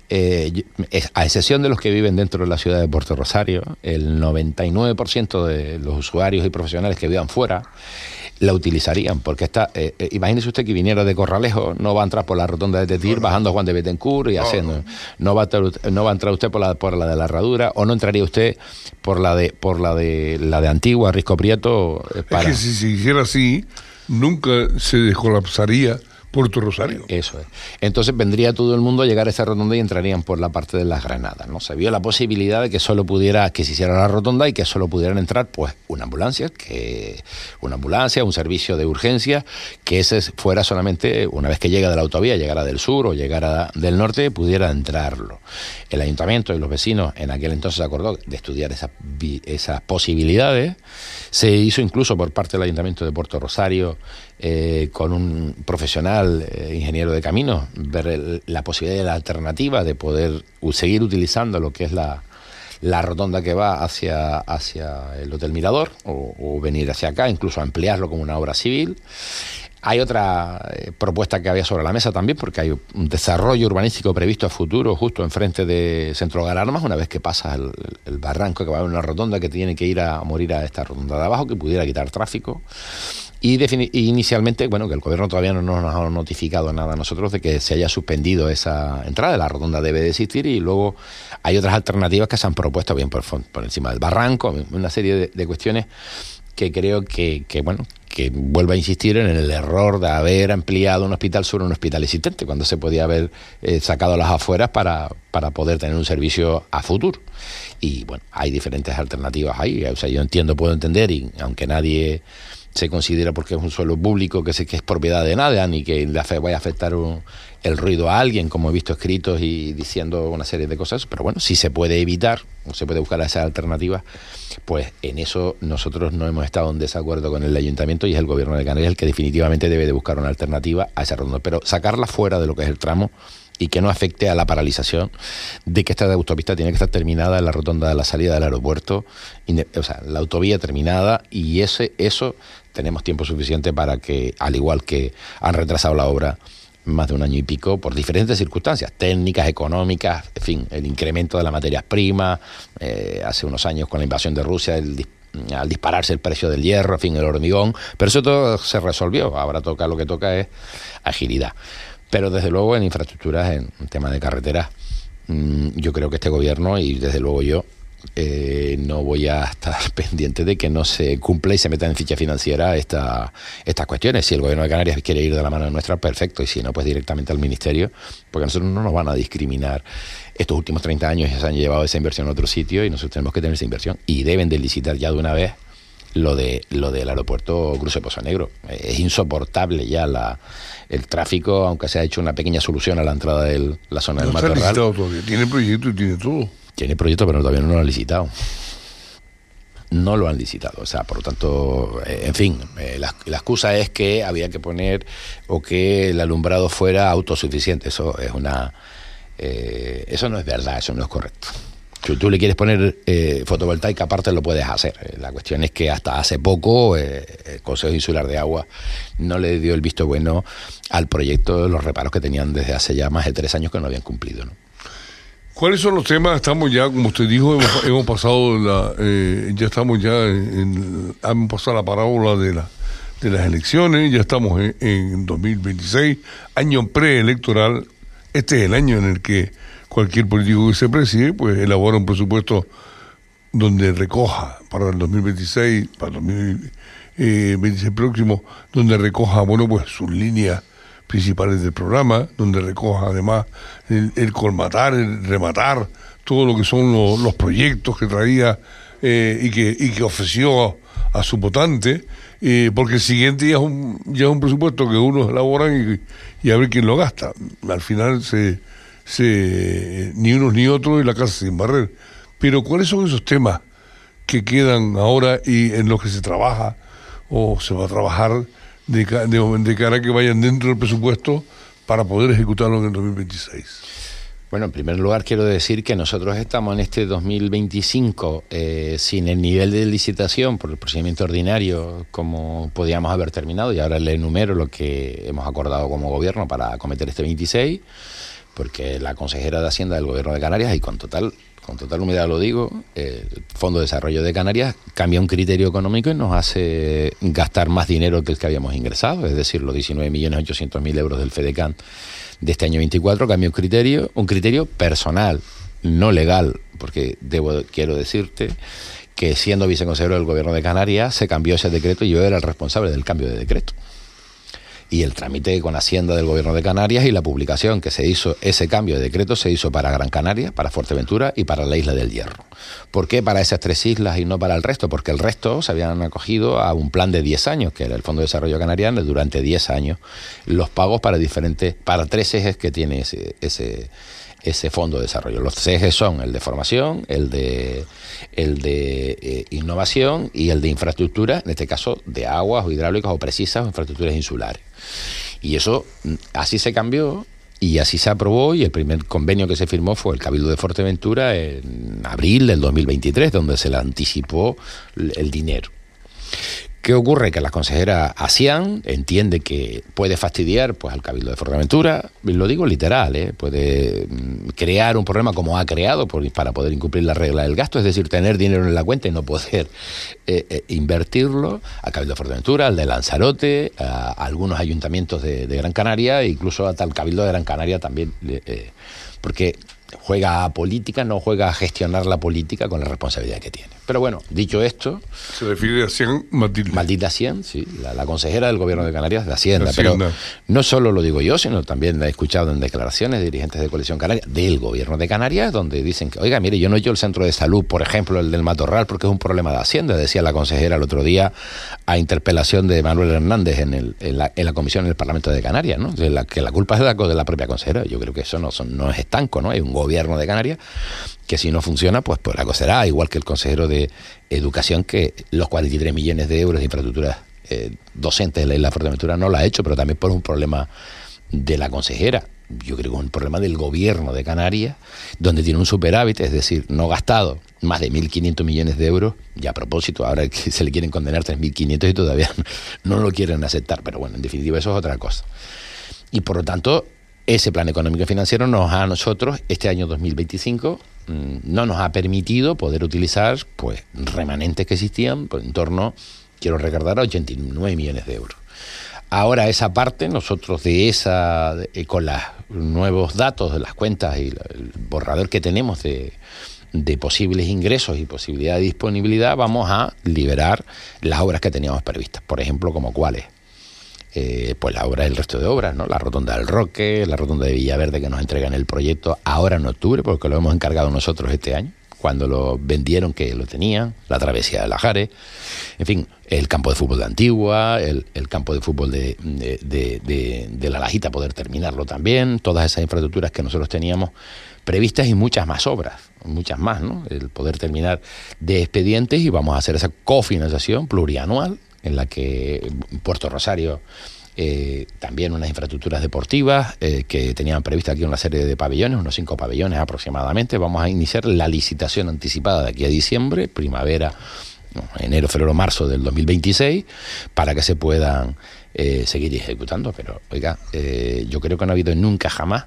a excepción de los que viven dentro de la ciudad de Puerto Rosario, el 99% de los usuarios y profesionales que vivan fuera la utilizarían, porque imagínese usted que viniera de Corralejo, no va a entrar por la rotonda de Tetir, bajando a Juan de Betancourt y haciendo, no va a entrar usted por la de la Herradura, o no entraría usted por la de Antigua, Risco Prieto. Es que si se hiciera así, nunca se descolapsaría Puerto Rosario. Eso es. Entonces vendría todo el mundo a llegar a esa rotonda y entrarían por la parte de las granadas, ¿no? Se vio la posibilidad de que que se hiciera la rotonda y que solo pudieran entrar pues una ambulancia, un servicio de urgencia, que ese fuera solamente una vez que llega de la autovía, llegara del sur o llegara del norte, pudiera entrarlo. El ayuntamiento y los vecinos en aquel entonces acordó de estudiar esas posibilidades. Se hizo incluso por parte del ayuntamiento de Puerto Rosario, con un profesional ingeniero de caminos, ver la posibilidad y la alternativa de poder seguir utilizando lo que es la rotonda que va hacia el Hotel Mirador, o venir hacia acá, incluso ampliarlo como una obra civil. Hay otra propuesta que había sobre la mesa también, porque hay un desarrollo urbanístico previsto a futuro justo enfrente de Centro Hogar Armas, una vez que pasa el barranco, que va a haber una rotonda que tiene que ir a morir a esta rotonda de abajo, que pudiera quitar tráfico. Y inicialmente, bueno, que el gobierno todavía no nos ha notificado nada a nosotros de que se haya suspendido esa entrada. La rotonda debe de existir, y luego hay otras alternativas que se han propuesto, bien por encima del barranco, una serie de cuestiones que creo que vuelvo a insistir en el error de haber ampliado un hospital sobre un hospital existente, cuando se podía haber sacado a las afueras para poder tener un servicio a futuro. Y bueno, hay diferentes alternativas ahí. O sea, yo puedo entender, y aunque nadie se considera porque es un suelo público que es propiedad de nada, ni que vaya a afectar el ruido a alguien, como he visto escritos y diciendo una serie de cosas, pero bueno, si se puede evitar o se puede buscar esas alternativas, pues en eso nosotros no hemos estado en desacuerdo con el ayuntamiento y es el gobierno de Canarias el que definitivamente debe de buscar una alternativa a esa ronda, pero sacarla fuera de lo que es el tramo y que no afecte a la paralización de que esta autopista tiene que estar terminada en la rotonda de la salida del aeropuerto, o sea, la autovía terminada, y eso tenemos tiempo suficiente para que, al igual que han retrasado la obra más de un año y pico por diferentes circunstancias técnicas, económicas, en fin, el incremento de las materias primas, hace unos años con la invasión de Rusia, al dispararse el precio del hierro, en fin, el hormigón, pero eso todo se resolvió. Ahora lo que toca es agilidad. Pero desde luego en infraestructuras, en tema de carreteras, yo creo que este gobierno, y desde luego yo, no voy a estar pendiente de que no se cumpla y se meta en ficha financiera estas cuestiones. Si el gobierno de Canarias quiere ir de la mano nuestra, perfecto, y si no, pues directamente al ministerio, porque nosotros no nos van a discriminar. Estos últimos 30 años ya se han llevado esa inversión a otro sitio y nosotros tenemos que tener esa inversión, y deben de licitar ya de una vez lo del aeropuerto Cruce Pozo Negro. Es insoportable ya el tráfico, aunque se ha hecho una pequeña solución a la entrada de la zona del Matorral. No está licitado todavía, tiene proyecto y tiene todo. Tiene proyecto, pero todavía no lo han licitado. No lo han licitado, o sea, por lo tanto, en fin, la excusa es que había que poner o que el alumbrado fuera autosuficiente. Eso es eso no es verdad, eso no es correcto. Si tú le quieres poner fotovoltaica aparte, lo puedes hacer. La cuestión es que hasta hace poco el Consejo Insular de Agua no le dio el visto bueno al proyecto de los reparos que tenían desde hace ya más de 3 años que no habían cumplido, ¿no? ¿Cuáles son los temas? Estamos ya, como usted dijo, hemos pasado ya estamos ya hemos pasado la parábola de las elecciones, ya estamos en 2026, año preelectoral. Este es el año en el que cualquier político que se preside, pues elabora un presupuesto donde recoja para el 2026, para el 2026 próximo, donde recoja, bueno, pues sus líneas principales del programa, donde recoja además el colmatar, el rematar todo lo que son los proyectos que traía y que ofreció a su votante, porque el siguiente ya es un presupuesto que unos elaboran y a ver quién lo gasta. Al final ni unos ni otros y la casa sin barrer. Pero ¿cuáles son esos temas que quedan ahora y en los que se trabaja o se va a trabajar de cara a que vayan dentro del presupuesto para poder ejecutarlo en el 2026? Bueno, en primer lugar quiero decir que nosotros estamos en este 2025 sin el nivel de licitación por el procedimiento ordinario como podíamos haber terminado, y ahora le enumero lo que hemos acordado como gobierno para acometer este 26, porque la consejera de Hacienda del Gobierno de Canarias, y con total humildad lo digo, el Fondo de Desarrollo de Canarias cambia un criterio económico y nos hace gastar más dinero que el que habíamos ingresado, es decir, los 19.800.000 euros del FEDECAN de este año 24 cambia un criterio personal, no legal, porque quiero decirte que siendo viceconsejero del Gobierno de Canarias se cambió ese decreto y yo era el responsable del cambio de decreto. Y el trámite con Hacienda del Gobierno de Canarias y la publicación que se hizo, ese cambio de decreto se hizo para Gran Canaria, para Fuerteventura y para la Isla del Hierro. ¿Por qué para esas 3 islas y no para el resto? Porque el resto se habían acogido a un plan de 10 años, que era el Fondo de Desarrollo Canariano, durante 10 años, los pagos para 3 ejes que tiene ese Fondo de Desarrollo. Los ejes son el de formación, el de innovación y el de infraestructura, en este caso de aguas o hidráulicas o precisas o infraestructuras insulares. Y eso así se cambió y así se aprobó, y el primer convenio que se firmó fue el Cabildo de Fuerteventura en abril del 2023, donde se le anticipó el dinero. ¿Qué ocurre? Que la consejera Asian entiende que puede fastidiar pues al Cabildo de Fuerteventura, lo digo literal, puede crear un problema como ha creado para poder incumplir la regla del gasto, es decir, tener dinero en la cuenta y no poder invertirlo, al Cabildo de Fuerteventura, al de Lanzarote, a algunos ayuntamientos de Gran Canaria, e incluso hasta el Cabildo de Gran Canaria también, porque juega a política, no juega a gestionar la política con la responsabilidad que tiene. Pero bueno, dicho esto... Se refiere a Cien Matilde. Maldita Cien, sí, la consejera del gobierno de Canarias de Hacienda. Pero no solo lo digo yo, sino también he escuchado en declaraciones de dirigentes de Coalición Canaria, del gobierno de Canarias, donde dicen que, oiga, mire, yo no he hecho el centro de salud, por ejemplo, el del Matorral, porque es un problema de Hacienda, decía la consejera el otro día a interpelación de Manuel Hernández en la comisión en el Parlamento de Canarias, ¿no? Que la culpa es de la propia consejera. Yo creo que eso no es estanco, ¿no? Hay un gobierno de Canarias que si no funciona, pues la cosa será, igual que el consejero de Educación, que los 43 millones de euros de infraestructuras docentes de la isla de Fuerteventura no lo ha hecho, pero también por un problema de la consejera. Yo creo que es un problema del gobierno de Canarias, donde tiene un superávit, es decir, no gastado más de 1.500 millones de euros, y a propósito, ahora que se le quieren condenar 3.500 y todavía no lo quieren aceptar, pero bueno, en definitiva eso es otra cosa. Y por lo tanto, ese plan económico y financiero a nosotros, este año 2025, no nos ha permitido poder utilizar pues remanentes que existían pues, en torno, quiero recordar, a 89 millones de euros. Ahora esa parte, nosotros con los nuevos datos de las cuentas y el borrador que tenemos de posibles ingresos y posibilidad de disponibilidad, vamos a liberar las obras que teníamos previstas. Por ejemplo, ¿como cuáles? Pues las obras, el resto de obras, ¿no? La rotonda del Roque, la rotonda de Villaverde, que nos entregan el proyecto ahora en octubre, porque lo hemos encargado nosotros este año, cuando lo vendieron que lo tenían, la travesía de Lajares, en fin, el campo de fútbol de Antigua, el campo de fútbol de La Lajita, poder terminarlo también, todas esas infraestructuras que nosotros teníamos previstas y muchas más obras, muchas más, ¿no? El poder terminar de expedientes, y vamos a hacer esa cofinanciación plurianual en la que Puerto Rosario también unas infraestructuras deportivas que tenían prevista aquí una serie de pabellones, unos 5 pabellones aproximadamente. Vamos a iniciar la licitación anticipada de aquí a diciembre, primavera, enero, febrero, marzo del 2026, para que se puedan seguir ejecutando. Pero, oiga, yo creo que no ha habido nunca jamás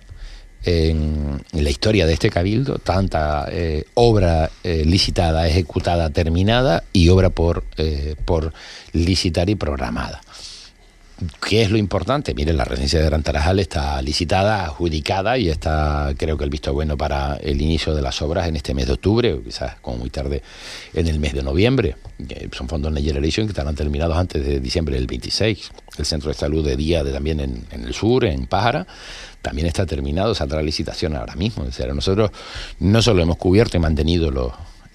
en la historia de este cabildo tanta obra licitada, ejecutada, terminada, y obra por licitar y programada. ¿Qué es lo importante? Miren, la residencia de Gran Tarajal está licitada, adjudicada, y está, creo que el visto bueno para el inicio de las obras en este mes de octubre, o quizás como muy tarde en el mes de noviembre. Son fondos Next Generation que estarán terminados antes de diciembre del 26. El centro de salud de día también en el sur, en Pájara, también está terminado, saldrá la licitación ahora mismo. O sea, nosotros no solo hemos cubierto y mantenido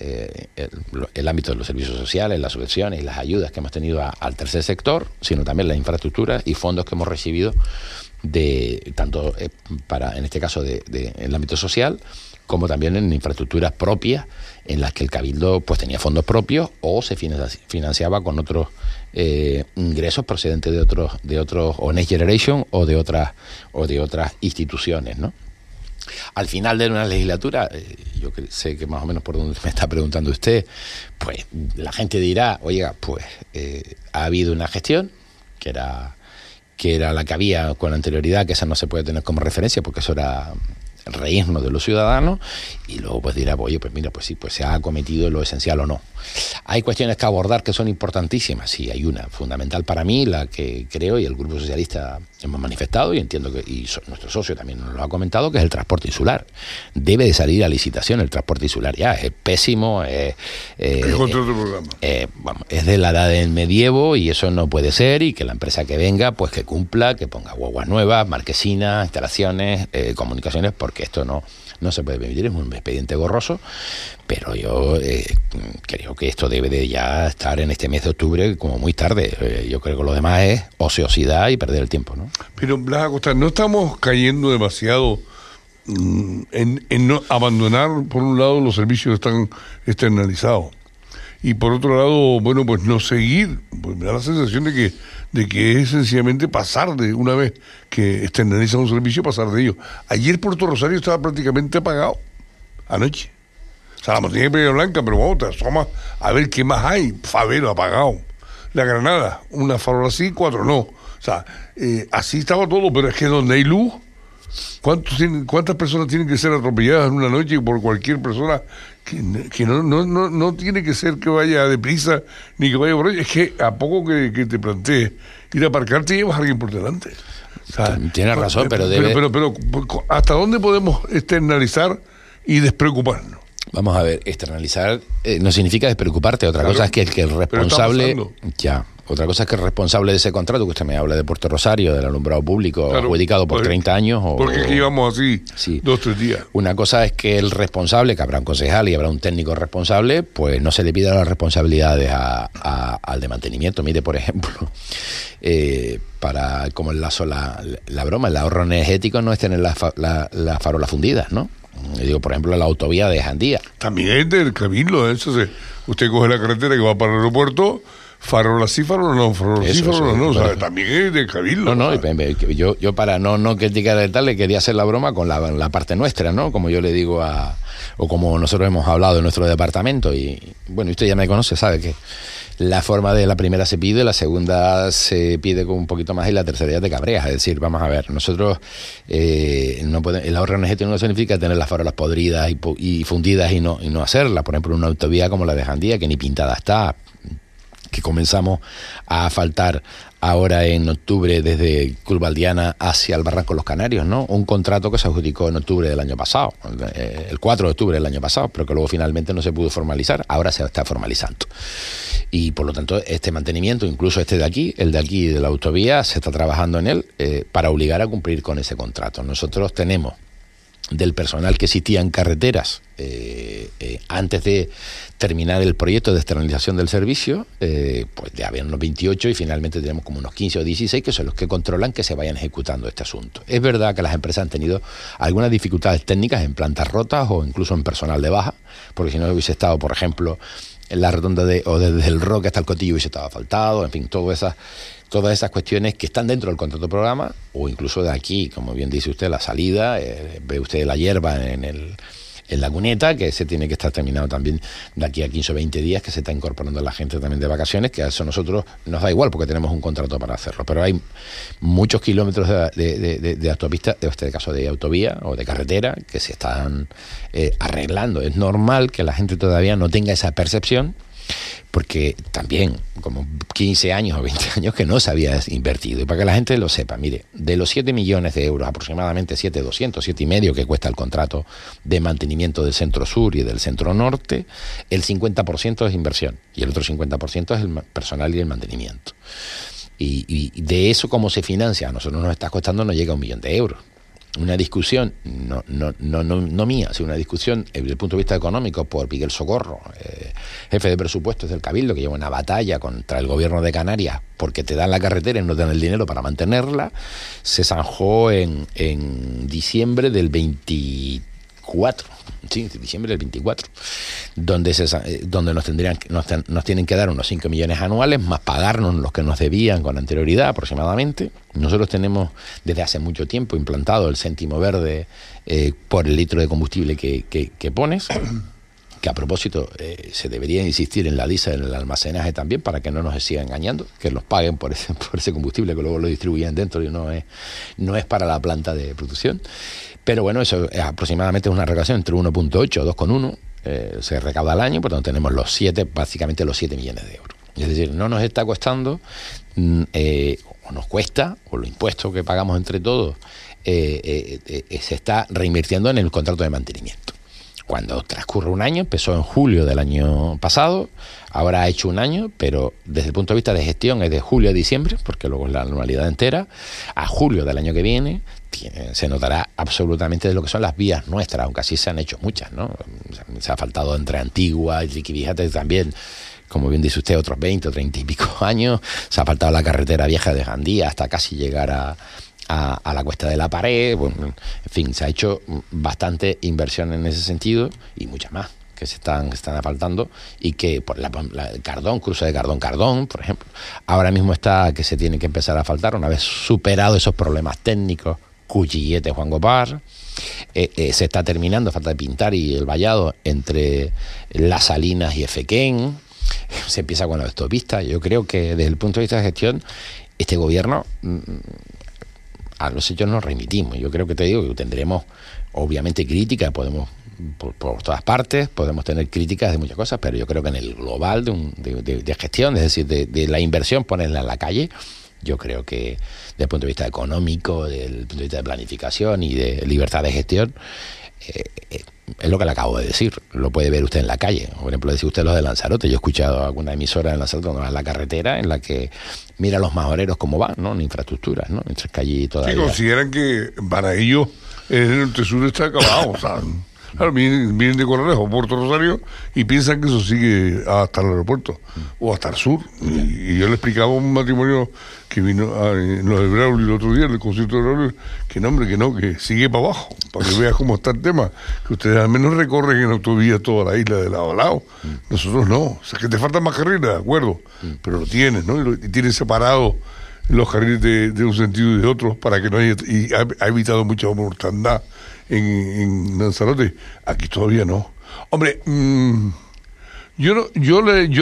el ámbito de los servicios sociales, las subvenciones y las ayudas que hemos tenido al tercer sector, sino también las infraestructuras y fondos que hemos recibido tanto para, en este caso, en el ámbito social, como también en infraestructuras propias en las que el Cabildo pues tenía fondos propios o se financiaba con otros ingresos procedentes de otros o Next Generation o de otras instituciones, ¿no? Al final de una legislatura, yo sé que más o menos por donde me está preguntando usted, pues la gente dirá, oiga, pues ha habido una gestión que era la que había con anterioridad, que esa no se puede tener como referencia porque eso era reírnos de los ciudadanos, y luego pues dirá, oye, pues mira, pues sí, pues se ha acometido lo esencial o no. Hay cuestiones que abordar que son importantísimas, sí, hay una fundamental para mí, la que creo y el Grupo Socialista hemos manifestado, y entiendo que nuestro socio también nos lo ha comentado, que es el transporte insular. Debe de salir a licitación el transporte insular ya, es pésimo, es de la edad del medievo, y eso no puede ser, y que la empresa que venga, pues que cumpla, que ponga guaguas nuevas, marquesinas, instalaciones, comunicaciones, porque esto no se puede permitir, es un expediente gorroso, pero yo creo que esto debe de ya estar en este mes de octubre como muy tarde. Yo creo que lo demás es ociosidad y perder el tiempo, ¿no? Pero, Blas Acosta, ¿no estamos cayendo demasiado en no abandonar, por un lado, los servicios que están externalizados, y por otro lado, bueno, pues no seguir? Pues me da la sensación de que es sencillamente pasar de, una vez que externalizan un servicio, pasar de ello. Ayer Puerto Rosario estaba prácticamente apagado, anoche. O sea, la montaña de Peña Blanca, pero vamos, te asomas a ver qué más hay. Favero apagado. La Granada, una farola sí, 4 no. O sea, así estaba todo, pero es que donde hay luz, ¿cuántas personas tienen que ser atropelladas en una noche por cualquier persona que no tiene que ser que vaya deprisa ni que vaya por ahí? Es que a poco que te plantees ir a aparcarte, llevas a alguien por delante. O sea, tienes razón, pero ¿hasta dónde podemos externalizar y despreocuparnos. Vamos a ver, externalizar no significa despreocuparte. Otra cosa es que el responsable... Otra cosa es que el responsable de ese contrato, que usted me habla de Puerto Rosario, del alumbrado público, adjudicado por 30 años... Porque aquí íbamos así, 2 o 3 días. Una cosa es que el responsable, que habrá un concejal y habrá un técnico responsable, pues no se le pida las responsabilidades al de mantenimiento. Mire, por ejemplo, para como enlazo la broma, el ahorro energético no es tener las farolas fundidas, ¿no? Digo, por ejemplo, la autovía de Jandía. También es del Cabildo, eso. Usted coge la carretera que va para el aeropuerto, farolas sí, farolas no, farolas sí, farolas no. O sea, también es del Cabildo. Yo para no criticar de tal, le quería hacer la broma con la parte nuestra, ¿no? Como yo le digo o como nosotros hemos hablado en nuestro departamento. Y bueno, usted ya me conoce, sabe que la forma de la primera se pide, la segunda se pide con un poquito más y la tercera ya te cabreas. Es decir, vamos a ver, nosotros no podemos, el ahorro energético no significa tener las farolas podridas y fundidas y no hacerlas. Por ejemplo, una autovía como la de Jandía, que ni pintada está, que comenzamos a asfaltar ahora en octubre desde Culvaldiana hacia el Barranco Los Canarios, ¿no? Un contrato que se adjudicó en octubre del año pasado, el 4 de octubre del año pasado, pero que luego finalmente no se pudo formalizar, ahora se está formalizando. Y por lo tanto este mantenimiento, incluso el de aquí de la autovía, se está trabajando en él para obligar a cumplir con ese contrato. Nosotros tenemos del personal que existía en carreteras antes de terminar el proyecto de externalización del servicio, pues ya había unos 28 y finalmente tenemos como unos 15 o 16 que son los que controlan que se vayan ejecutando este asunto. Es verdad que las empresas han tenido algunas dificultades técnicas en plantas rotas o incluso en personal de baja, porque si no hubiese estado, por ejemplo, en la rotonda o desde el Roque hasta el Cotillo hubiese estado asfaltado, en fin, todas esas cuestiones que están dentro del contrato programa, o incluso de aquí, como bien dice usted, la salida, ve usted la hierba en la cuneta, que se tiene que estar terminado también de aquí a 15 o 20 días, que se está incorporando la gente también de vacaciones, que a eso nosotros nos da igual porque tenemos un contrato para hacerlo, pero hay muchos kilómetros de autopista, en este caso de autovía o de carretera, que se están arreglando. Es normal que la gente todavía no tenga esa percepción, porque también como 15 años o 20 años que no se había invertido. Y para que la gente lo sepa, mire, de los 7 millones de euros, aproximadamente 7,200, 7,5 que cuesta el contrato de mantenimiento del centro sur y del centro norte, el 50% es inversión y el otro 50% es el personal y el mantenimiento. Y de eso, ¿cómo se financia? A nosotros nos está costando, no llega a 1 millón de euros. Una discusión, no mía, sino una discusión desde el punto de vista económico por Miguel Socorro, jefe de presupuestos del Cabildo, que lleva una batalla contra el gobierno de Canarias porque te dan la carretera y no te dan el dinero para mantenerla, se zanjó en diciembre del 24. Sí, diciembre del 24, donde nos tienen que dar unos 5 millones anuales, más pagarnos los que nos debían con anterioridad aproximadamente. Nosotros tenemos desde hace mucho tiempo implantado el céntimo verde por el litro de combustible que pones, que a propósito se debería insistir en la DISA, en el almacenaje también, para que no nos sigan engañando, que los paguen por ese combustible que luego lo distribuyen dentro y no es para la planta de producción. Pero bueno, eso es aproximadamente una recaudación entre 1,8 o 2,1 se recauda al año, por lo tanto tenemos básicamente los 7 millones de euros. Es decir, no nos está costando, o nos cuesta, o los impuestos que pagamos entre todos, se está reinvirtiendo en el contrato de mantenimiento. Cuando transcurre un año, empezó en julio del año pasado, ahora ha hecho un año, pero desde el punto de vista de gestión es de julio a diciembre, porque luego es la anualidad entera, a julio del año que viene se notará absolutamente de lo que son las vías nuestras, aunque así se han hecho muchas, ¿no? Se ha faltado entre Antigua y Triquivíjate también, como bien dice usted, otros 20 o 30 y pico años, se ha faltado la carretera vieja de Jandía hasta casi llegar a la Cuesta de la Pared. Bueno, en fin, se ha hecho bastante inversión en ese sentido y muchas más que se están faltando, y que por la Cardón, cruce de Cardón, por ejemplo, ahora mismo está que se tiene que empezar a faltar una vez superado esos problemas técnicos. Cuchillete, Juan Gopar, se está terminando, falta de pintar, y el vallado entre Las Salinas y Efequén, se empieza con la autopista. Yo creo que desde el punto de vista de gestión, este gobierno, a los hechos nos remitimos. Yo creo que que tendremos obviamente críticas, podemos por todas partes, podemos tener críticas de muchas cosas, pero yo creo que en el global de gestión, es decir, de la inversión, ponerla en la calle, yo creo que desde el punto de vista económico, desde el punto de vista de planificación y de libertad de gestión, es lo que le acabo de decir, lo puede ver usted en la calle. Por ejemplo, decía usted los de Lanzarote. Yo he escuchado alguna emisora de Lanzarote donde va en la carretera en la que mira a los majoreros cómo van, ¿no? En infraestructuras, ¿no? Mientras que allí todavía... Sí, consideran que para ellos el Tesoro está acabado, o sea... Claro, vienen de Corralejo, Puerto Rosario, y piensan que eso sigue hasta el aeropuerto o hasta el sur. Y yo le explicaba a un matrimonio que vino en los de Braulio el otro día, en el concierto de Braulio, que no, hombre, que sigue para abajo, para que veas cómo está el tema. Que ustedes al menos recorren en autovía toda la isla de lado a lado. Nosotros no. O sea, que te faltan más carriles, de acuerdo, pero lo tienes, ¿no? Y tienes separado los carriles de un sentido y de otro para que no haya... Y ha evitado mucha mortandad en Lanzarote. Aquí todavía no. Hombre, yo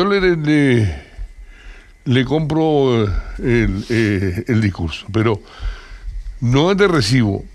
le compro el discurso, pero no es de recibo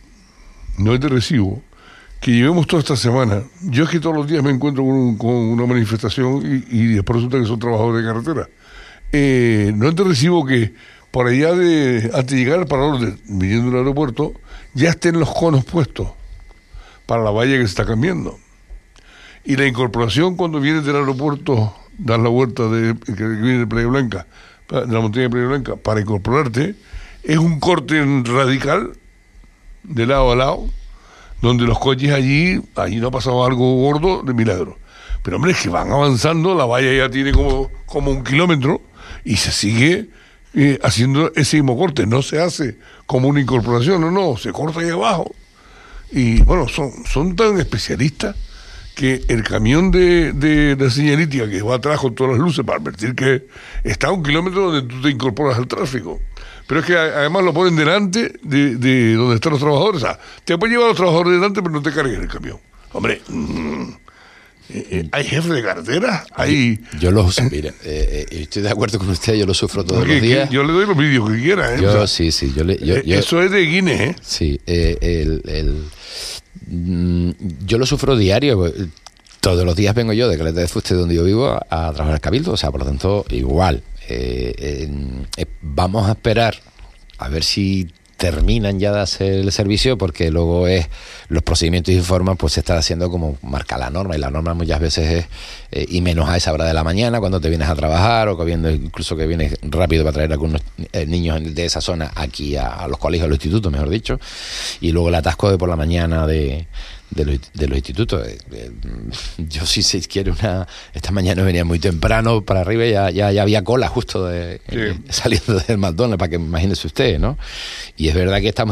que llevemos toda esta semana. Yo es que todos los días me encuentro con una manifestación y después resulta que son trabajadores de carretera. No es de recibo que por allá antes de llegar al parador viniendo del aeropuerto ya estén los conos puestos para la valla que se está cambiando. Y la incorporación cuando vienes del aeropuerto, dar la vuelta que viene de Playa Blanca, de la montaña de Playa Blanca, para incorporarte, es un corte radical de lado a lado, donde los coches allí no ha pasado algo gordo de milagro. Pero hombre, es que van avanzando, la valla ya tiene como 1 kilómetro y se sigue haciendo ese mismo corte. No se hace como una incorporación, no, se corta ahí abajo. Y bueno, son tan especialistas que el camión de la señalítica que va atrás con todas las luces para advertir que está a 1 kilómetro donde tú te incorporas al tráfico. Pero es que además lo ponen delante de donde están los trabajadores. O sea, te pueden llevar a los trabajadores delante, pero no te carguen el camión. Hombre, hay jefe de carretera, hay... Yo lo uso, mire, estoy de acuerdo con usted, yo lo sufro todos los días. Yo le doy los vídeos que quiera, ¿eh? Yo, sí, eso es de Guinness, ¿eh? Sí, yo lo sufro diario. Todos los días vengo yo de Caleta de Fuste, donde yo vivo, a trabajar al Cabildo, o sea, por lo tanto, igual. Vamos a esperar a ver si terminan ya de hacer el servicio, porque luego los procedimientos y formas pues se está haciendo como marca la norma, y la norma muchas veces es y menos a esa hora de la mañana cuando te vienes a trabajar, o que incluso que vienes rápido para traer a algunos niños de esa zona aquí a los colegios, a los institutos, mejor dicho, y luego el atasco de por la mañana de los institutos. Yo si se quiere esta mañana venía muy temprano para arriba y ya había cola justo saliendo del McDonald's, para que imagínese usted, ¿no? Y es verdad que estamos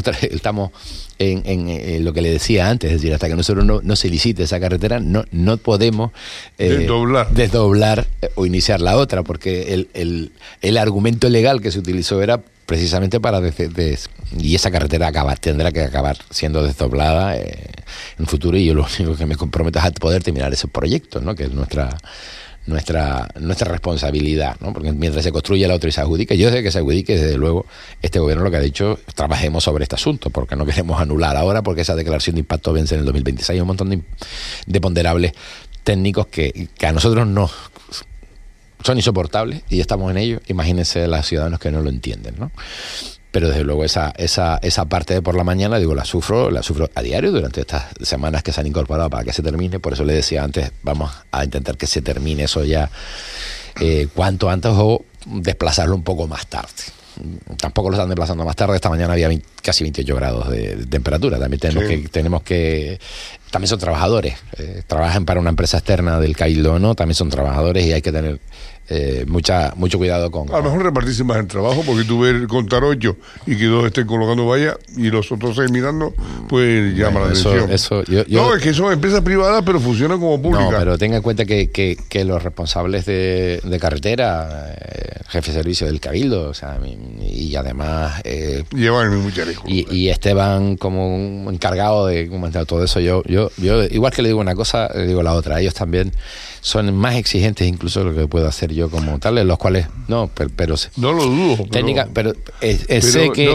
en lo que le decía antes, es decir, hasta que nosotros no se licite esa carretera, no podemos desdoblar o iniciar la otra, porque el argumento legal que se utilizó era precisamente para y esa carretera tendrá que acabar siendo desdoblada en el futuro, y yo lo único que me comprometo es a poder terminar ese proyecto, ¿no? Que es nuestra responsabilidad, ¿no? Porque mientras se construye la otra y se adjudique, yo sé que se adjudique, desde luego este gobierno lo que ha dicho, trabajemos sobre este asunto, porque no queremos anular ahora, porque esa declaración de impacto vence en el 2026. Hay un montón de ponderables técnicos que a nosotros no son insoportables, y estamos en ello. Imagínense los ciudadanos que no lo entienden, ¿no? Pero desde luego esa parte de por la mañana, digo, la sufro a diario durante estas semanas que se han incorporado para que se termine. Por eso le decía antes, vamos a intentar que se termine eso ya cuanto antes, o desplazarlo un poco más tarde. Tampoco lo están desplazando más tarde. Esta mañana había casi 28 grados de temperatura. También tenemos que también son trabajadores, trabajan para una empresa externa del Cabildo, ¿no? También son trabajadores, y hay que tener mucho cuidado con... A lo mejor repartirse más el trabajo, porque tú ves contar 8 y que 2 estén colocando vallas y los otros 6 mirando, pues llama la atención. No, es que son empresas privadas, pero funcionan como públicas. No, pero tenga en cuenta que los responsables de carretera, jefe de servicio del Cabildo, o sea, y además... llevan mucha disculpa. Y Esteban como un encargado de comentar todo eso, yo igual que le digo una cosa, le digo la otra. Ellos también son más exigentes incluso de lo que puedo hacer yo como tal, en los cuales pero no lo dudo, técnica, pero sé que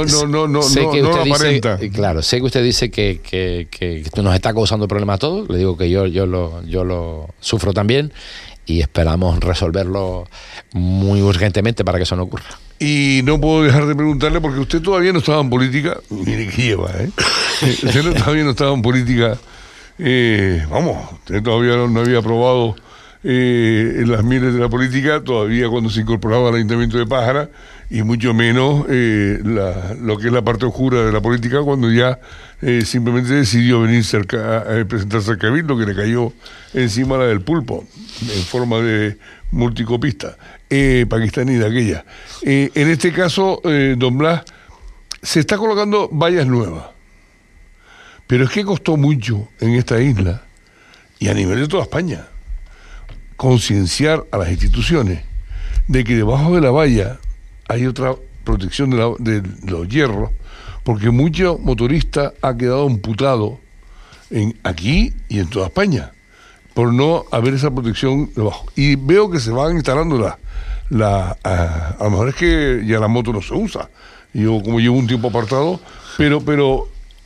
usted dice, claro, sé que usted dice que nos está causando problemas a todos. Le digo que yo lo sufro también, y esperamos resolverlo muy urgentemente para que eso no ocurra. Y no puedo dejar de preguntarle, porque usted todavía no estaba en política, mire que lleva, usted todavía no estaba en política Usted todavía no había aprobado en las mieles de la política, todavía cuando se incorporaba al Ayuntamiento de Pájara, y mucho menos lo que es la parte oscura de la política, cuando ya simplemente decidió venir a presentarse al Cabildo, que le cayó encima la del pulpo, en forma de multicopista, pakistaní de aquella. En este caso, don Blas, se está colocando vallas nuevas, pero es que costó mucho en esta isla, y a nivel de toda España, concienciar a las instituciones de que debajo de la valla hay otra protección de los hierros, porque muchos motoristas ha quedado amputado aquí y en toda España por no haber esa protección debajo. Y veo que se van instalando a lo mejor es que ya la moto no se usa. Yo como llevo un tiempo apartado, pero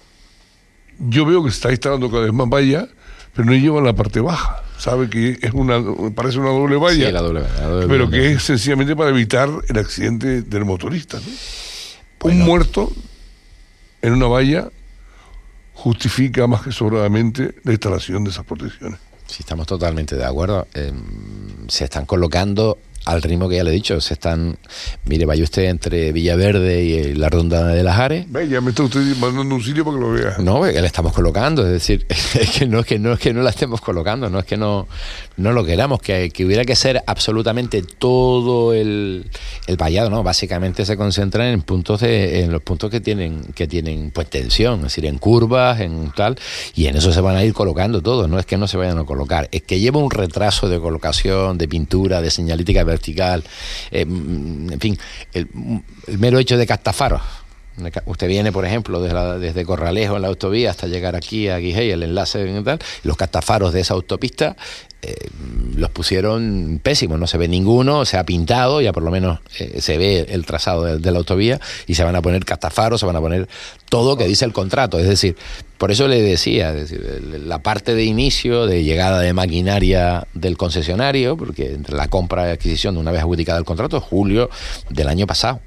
yo veo que se está instalando cada vez más valla, pero no llevan la parte baja. Sabe que parece una doble valla, sí, la doble pero que es sencillamente para evitar el accidente del motorista, ¿no? Bueno. Un muerto en una valla justifica más que sobradamente la instalación de esas protecciones. Sí, estamos totalmente de acuerdo. Se están colocando al ritmo que ya le he dicho. Mire, vaya usted entre Villaverde y la Ronda de las Ares. Ya me está usted mandando un sitio para que lo vea. No, que le estamos colocando, es decir, es que no la estemos colocando, no es que no lo queramos, que hubiera que ser absolutamente todo el vallado, no, básicamente se concentra en los puntos que tienen pues tensión, es decir, en curvas, en tal, y en eso se van a ir colocando todos, no es que no se vayan a colocar, es que lleva un retraso de colocación, de pintura, de señalítica vertical, en fin, el mero hecho de captafaros. Usted viene, por ejemplo, desde Corralejo en la autovía hasta llegar aquí a Guijey, el enlace y tal, los captafaros de esa autopista los pusieron pésimos, no se ve ninguno, se ha pintado, ya por lo menos se ve el trazado de la autovía, y se van a poner captafaros, se van a poner todo que dice el contrato, es decir, por eso le decía, es decir, la parte de inicio, de llegada de maquinaria del concesionario, porque entre la compra y adquisición de una vez adjudicada el contrato, julio del año pasado,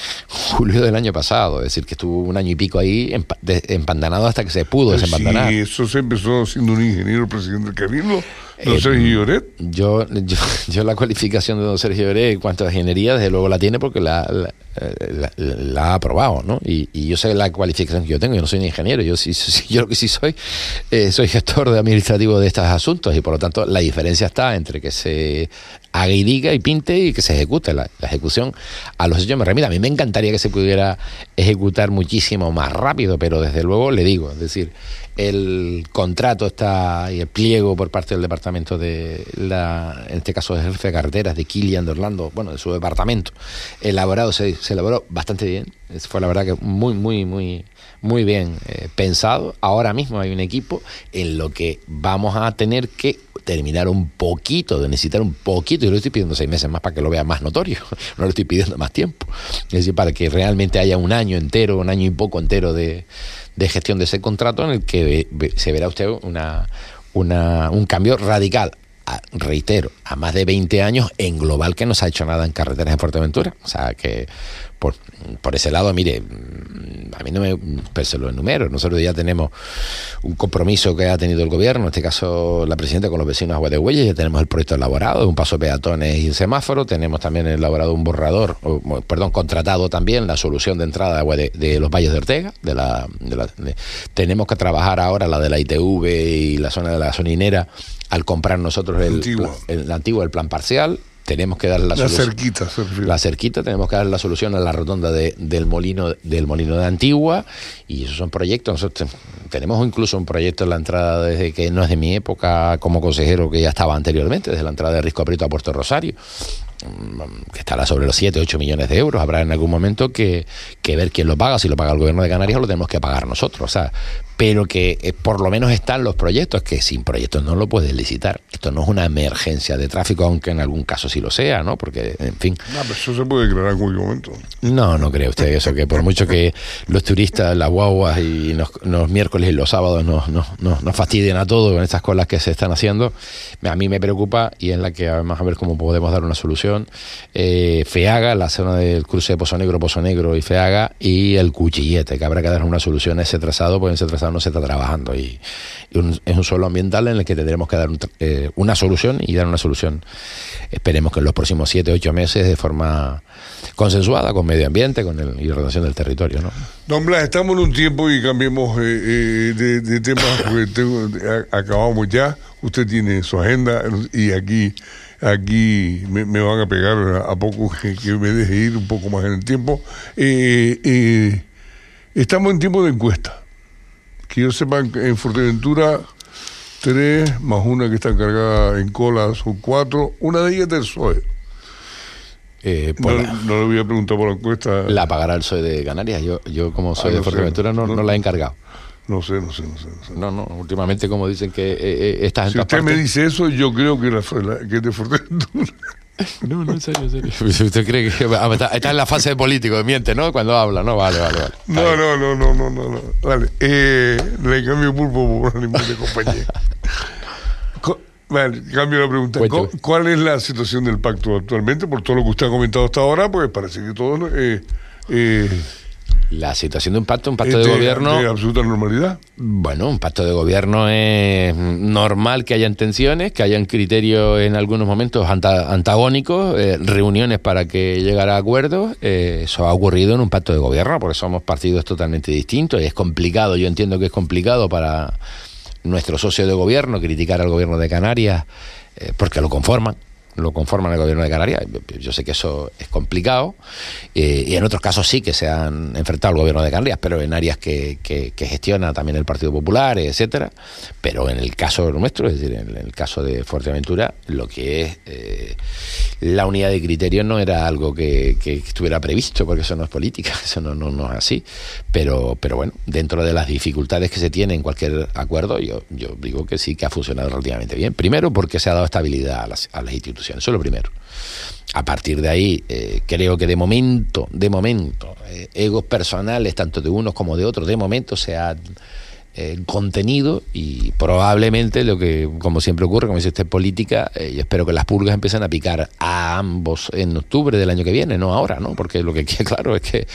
es decir, que estuvo un año y pico ahí empantanado hasta que se pudo desempantanar. Sí, eso se empezó siendo un ingeniero presidente del Cabildo, don Sergio Lloret. Yo la cualificación de don Sergio Lloret en cuanto a ingeniería, desde luego la tiene porque la ha aprobado, ¿no? Y yo sé la cualificación que yo tengo, yo no soy un ingeniero, yo lo que sí soy gestor administrativo de estos asuntos, y por lo tanto la diferencia está entre que se haga y diga y pinte y que se ejecute. La ejecución a los hechos me remite. A mí me encantaría que se pudiera ejecutar muchísimo más rápido, pero desde luego le digo, es decir, el contrato está y el pliego por parte del departamento en este caso del jefe de carreteras de Kilian de Orlando, bueno, de su departamento, elaborado, se elaboró bastante bien. Fue la verdad que muy bien pensado. Ahora mismo hay un equipo en lo que vamos a tener que terminar necesitar un poquito, y yo le estoy pidiendo 6 meses más para que lo vea más notorio, no le estoy pidiendo más tiempo, es decir, para que realmente haya un año y poco entero de gestión de ese contrato, en el que se verá usted un cambio radical, reitero, a más de 20 años en global, que no se ha hecho nada en carreteras en Fuerteventura. O sea que por ese lado, mire, a mí no pues se lo enumero. Nosotros ya tenemos un compromiso que ha tenido el gobierno, en este caso la presidenta, con los vecinos de Agua de Huelles. Ya tenemos el proyecto elaborado, un paso peatones y un semáforo. Tenemos también elaborado un contratado también la solución de entrada de agua de los valles de Ortega. Tenemos que trabajar ahora la de la ITV y la zona de la gasolinera, al comprar nosotros el antiguo, el plan parcial. Tenemos que darle la solución. La cerquita, tenemos que darle la solución a la rotonda del molino de Antigua, y esos son proyectos. Nosotros tenemos incluso un proyecto en la entrada, desde que no es de mi época como consejero, que ya estaba anteriormente, desde la entrada de Risco Prieto a Puerto Rosario, que estará sobre los 7-8 millones de euros. Habrá en algún momento que ver quién lo paga, si lo paga el gobierno de Canarias o lo tenemos que pagar nosotros, o sea, pero que por lo menos están los proyectos, que sin proyectos no lo puedes licitar. Esto no es una emergencia de tráfico, aunque en algún caso sí lo sea, ¿no? Porque, en fin... No, pero eso se puede declarar en cualquier momento. No cree usted eso, que por mucho que los turistas, las guaguas y los miércoles y los sábados nos fastidien a todos con estas colas que se están haciendo, a mí me preocupa, y es la que vamos a ver cómo podemos dar una solución. FEAGA, la zona del cruce de Pozo Negro y FEAGA, y el Cuchillete, que habrá que dar una solución a ese trazado, porque ese trazado no se está trabajando y es un suelo ambiental en el que tendremos que dar una solución y dar una solución, esperemos que en los próximos 7, 8 meses de forma consensuada con medio ambiente y ordenación del territorio, ¿no? Don Blas, estamos en un tiempo y cambiemos de temas porque acabamos ya, usted tiene su agenda y aquí me van a pegar a poco que me deje ir un poco más en el tiempo. Estamos en tiempo de encuesta. Que yo sepa, en Fuerteventura 3 más una que está cargada en cola son 4, una de ellas del PSOE. No le voy a preguntar por la encuesta. La pagará el PSOE de Canarias. Yo como soy de Fuerteventura no la he encargado. No sé. No, últimamente como dicen que estás en si usted me dice eso, yo creo que es de Fuerteventura. No, en serio. ¿Usted cree que está en la fase de político, miente, ¿no? Cuando habla, ¿no? Vale. No. Vale. Le cambio pulpo por animal de compañía. Vale, cambio la pregunta. ¿Cuál es la situación del pacto actualmente? Por todo lo que usted ha comentado hasta ahora, pues parece que todo... la situación de un pacto de gobierno... ¿De absoluta normalidad? Bueno, un pacto de gobierno es normal que hayan tensiones, que hayan criterios en algunos momentos antagónicos, reuniones para que llegara a acuerdos. Eso ha ocurrido en un pacto de gobierno, porque somos partidos totalmente distintos y es complicado, yo entiendo que es complicado para nuestro socio de gobierno criticar al gobierno de Canarias porque lo conforman el gobierno de Canarias. Yo sé que eso es complicado y en otros casos sí que se han enfrentado al gobierno de Canarias, pero en áreas que gestiona también el Partido Popular, etcétera. Pero en el caso nuestro, es decir, en el caso de Fuerteventura, lo que es la unidad de criterio no era algo que estuviera previsto, porque eso no es política, eso no es así. Pero bueno, dentro de las dificultades que se tienen en cualquier acuerdo, yo digo que sí que ha funcionado relativamente bien. Primero porque se ha dado estabilidad a las instituciones. Eso es lo primero. A partir de ahí, creo que de momento, egos personales, tanto de unos como de otros, de momento se han contenido y probablemente lo que, como siempre ocurre, como dice usted, política, yo espero que las pulgas empiecen a picar a ambos en octubre del año que viene, no ahora, ¿no? Porque lo que queda claro es que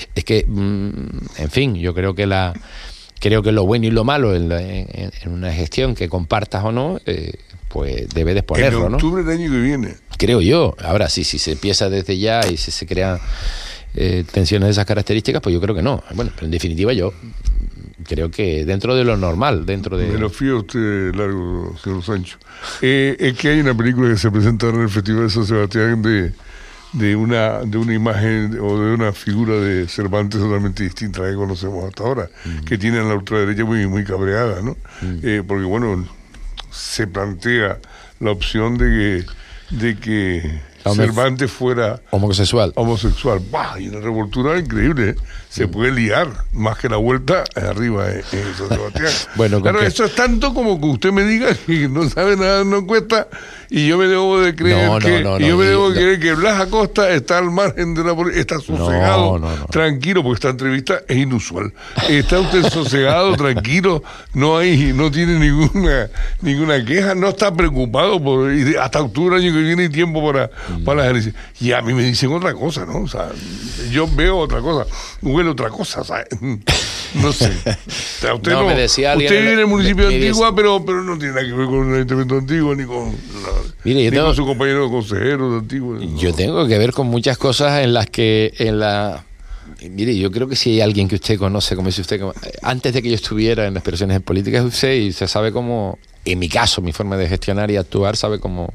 en fin, yo creo que lo bueno y lo malo en una gestión que compartas o no, pues debe de exponerlo, ¿no? En octubre del año que viene. Creo yo. Ahora sí, si se empieza desde ya y si se crean tensiones de esas características, pues yo creo que no. Bueno, pero en definitiva yo creo que dentro de lo normal, Me lo fío a usted largo, señor Sancho. Es que hay una película que se presenta en el Festival de San Sebastián de una imagen o de una figura de Cervantes totalmente distinta a la que conocemos hasta ahora, que tiene a la ultraderecha muy cabreada, ¿no? Porque bueno, se plantea la opción de que Cervantes fuera homosexual. ¡Bah! Y una revoltura increíble, ¿eh? Se puede liar más que la vuelta arriba en San Sebastián. Bueno, claro, eso es tanto como que usted me diga que no sabe nada, no cuesta, y yo me debo de creer que Blas Acosta está al margen de la política, está sosegado, tranquilo, porque esta entrevista es inusual. Está usted sosegado, tranquilo, no tiene ninguna queja, no está preocupado y hasta octubre del año que viene hay tiempo para las elecciones. Y a mí me dicen otra cosa, ¿no? O sea, yo veo otra cosa, huele otra cosa, ¿sabes? No sé. O sea, usted vive en el municipio de Antigua, pero no tiene nada que ver con el Ayuntamiento de Antigua, ni con su compañero de consejero de Antigua. Yo tengo que ver con muchas cosas en las que mire, yo creo que si hay alguien que usted conoce, como dice usted, antes de que yo estuviera en aspiraciones políticas, usted, y se sabe cómo, en mi caso, mi forma de gestionar y actuar, sabe cómo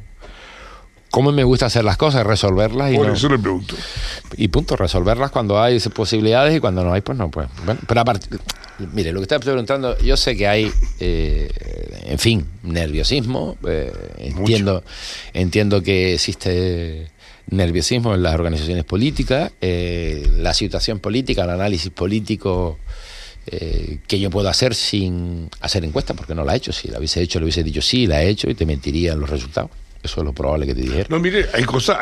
me gusta hacer las cosas, resolverlas. Por eso le pregunto. Y punto, resolverlas cuando hay posibilidades y cuando no hay, pues no. Pues bueno, pero aparte, mire, lo que está preguntando, yo sé que hay, en fin, nerviosismo. Entiendo que existe nerviosismo en las organizaciones políticas, la situación política, el análisis político que yo puedo hacer sin hacer encuesta, porque no la he hecho. Si la hubiese hecho, le hubiese dicho sí, la he hecho y te mentirían los resultados. Eso es lo probable que te dijera. No, mire, hay cosas,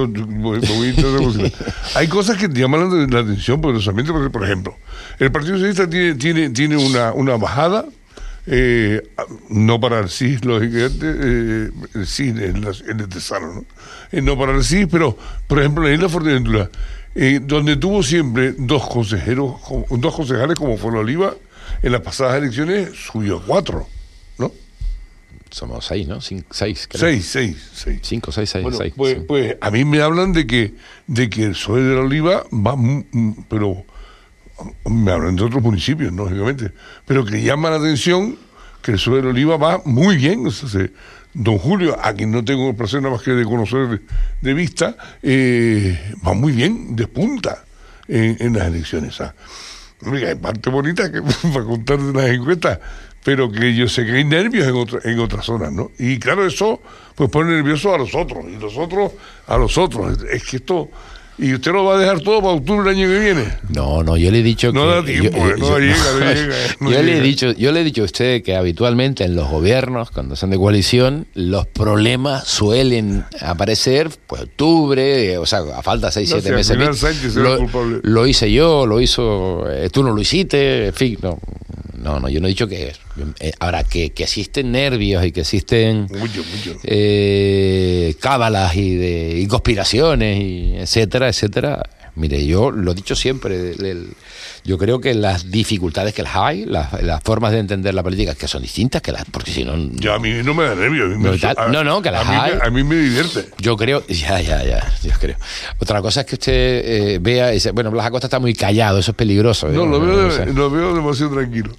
hay cosas que llaman la atención poderosamente. Por ejemplo, el Partido Socialista tiene una bajada, no para el CIS, lógicamente, el CIS en el Tesano, ¿no? No para el CIS, pero, por ejemplo, en la isla Fuerteventura, donde tuvo siempre dos concejales, como fue la Oliva, en las pasadas elecciones subió a 4, ¿no? Somos 6, ¿no? 6, creo. 6. 5, 6, 6. Bueno, 6. pues a mí me hablan de que el PSOE de la Oliva va, pero me hablan de otros municipios, lógicamente, pero que llama la atención que el PSOE de la Oliva va muy bien. O sea, don Julio, a quien no tengo el placer nada más que de conocer de vista, va muy bien, despunta en las elecciones. Mira, hay parte bonita que para contar de las encuestas, pero que yo sé que hay nervios en otras zonas, ¿no? Y claro, eso pues pone nervioso a los otros, y los otros a los otros. Es que esto... ¿Y usted lo va a dejar todo para octubre el año que viene? No, yo le he dicho no que... Da tiempo, no llega. Yo le he dicho a usted que habitualmente en los gobiernos, cuando son de coalición, los problemas suelen aparecer, pues octubre, o sea, a falta 6, 7 meses. Al final Sánchez era culpable. Lo hice yo, lo hizo... tú no lo hiciste, en fin, no, yo no he dicho que... ahora, que existen nervios y que existen... Mucho. Cábalas y conspiraciones, y etcétera. Mire, yo lo he dicho siempre, yo creo que las dificultades que las hay, las formas de entender la política que son distintas, porque si no... Ya, a mí no me da nervios. Que las hay. A mí me divierte. Yo creo, yo creo. Otra cosa es que usted vea, bueno, Blas Acosta está muy callado, eso es peligroso. No, lo veo demasiado tranquilo.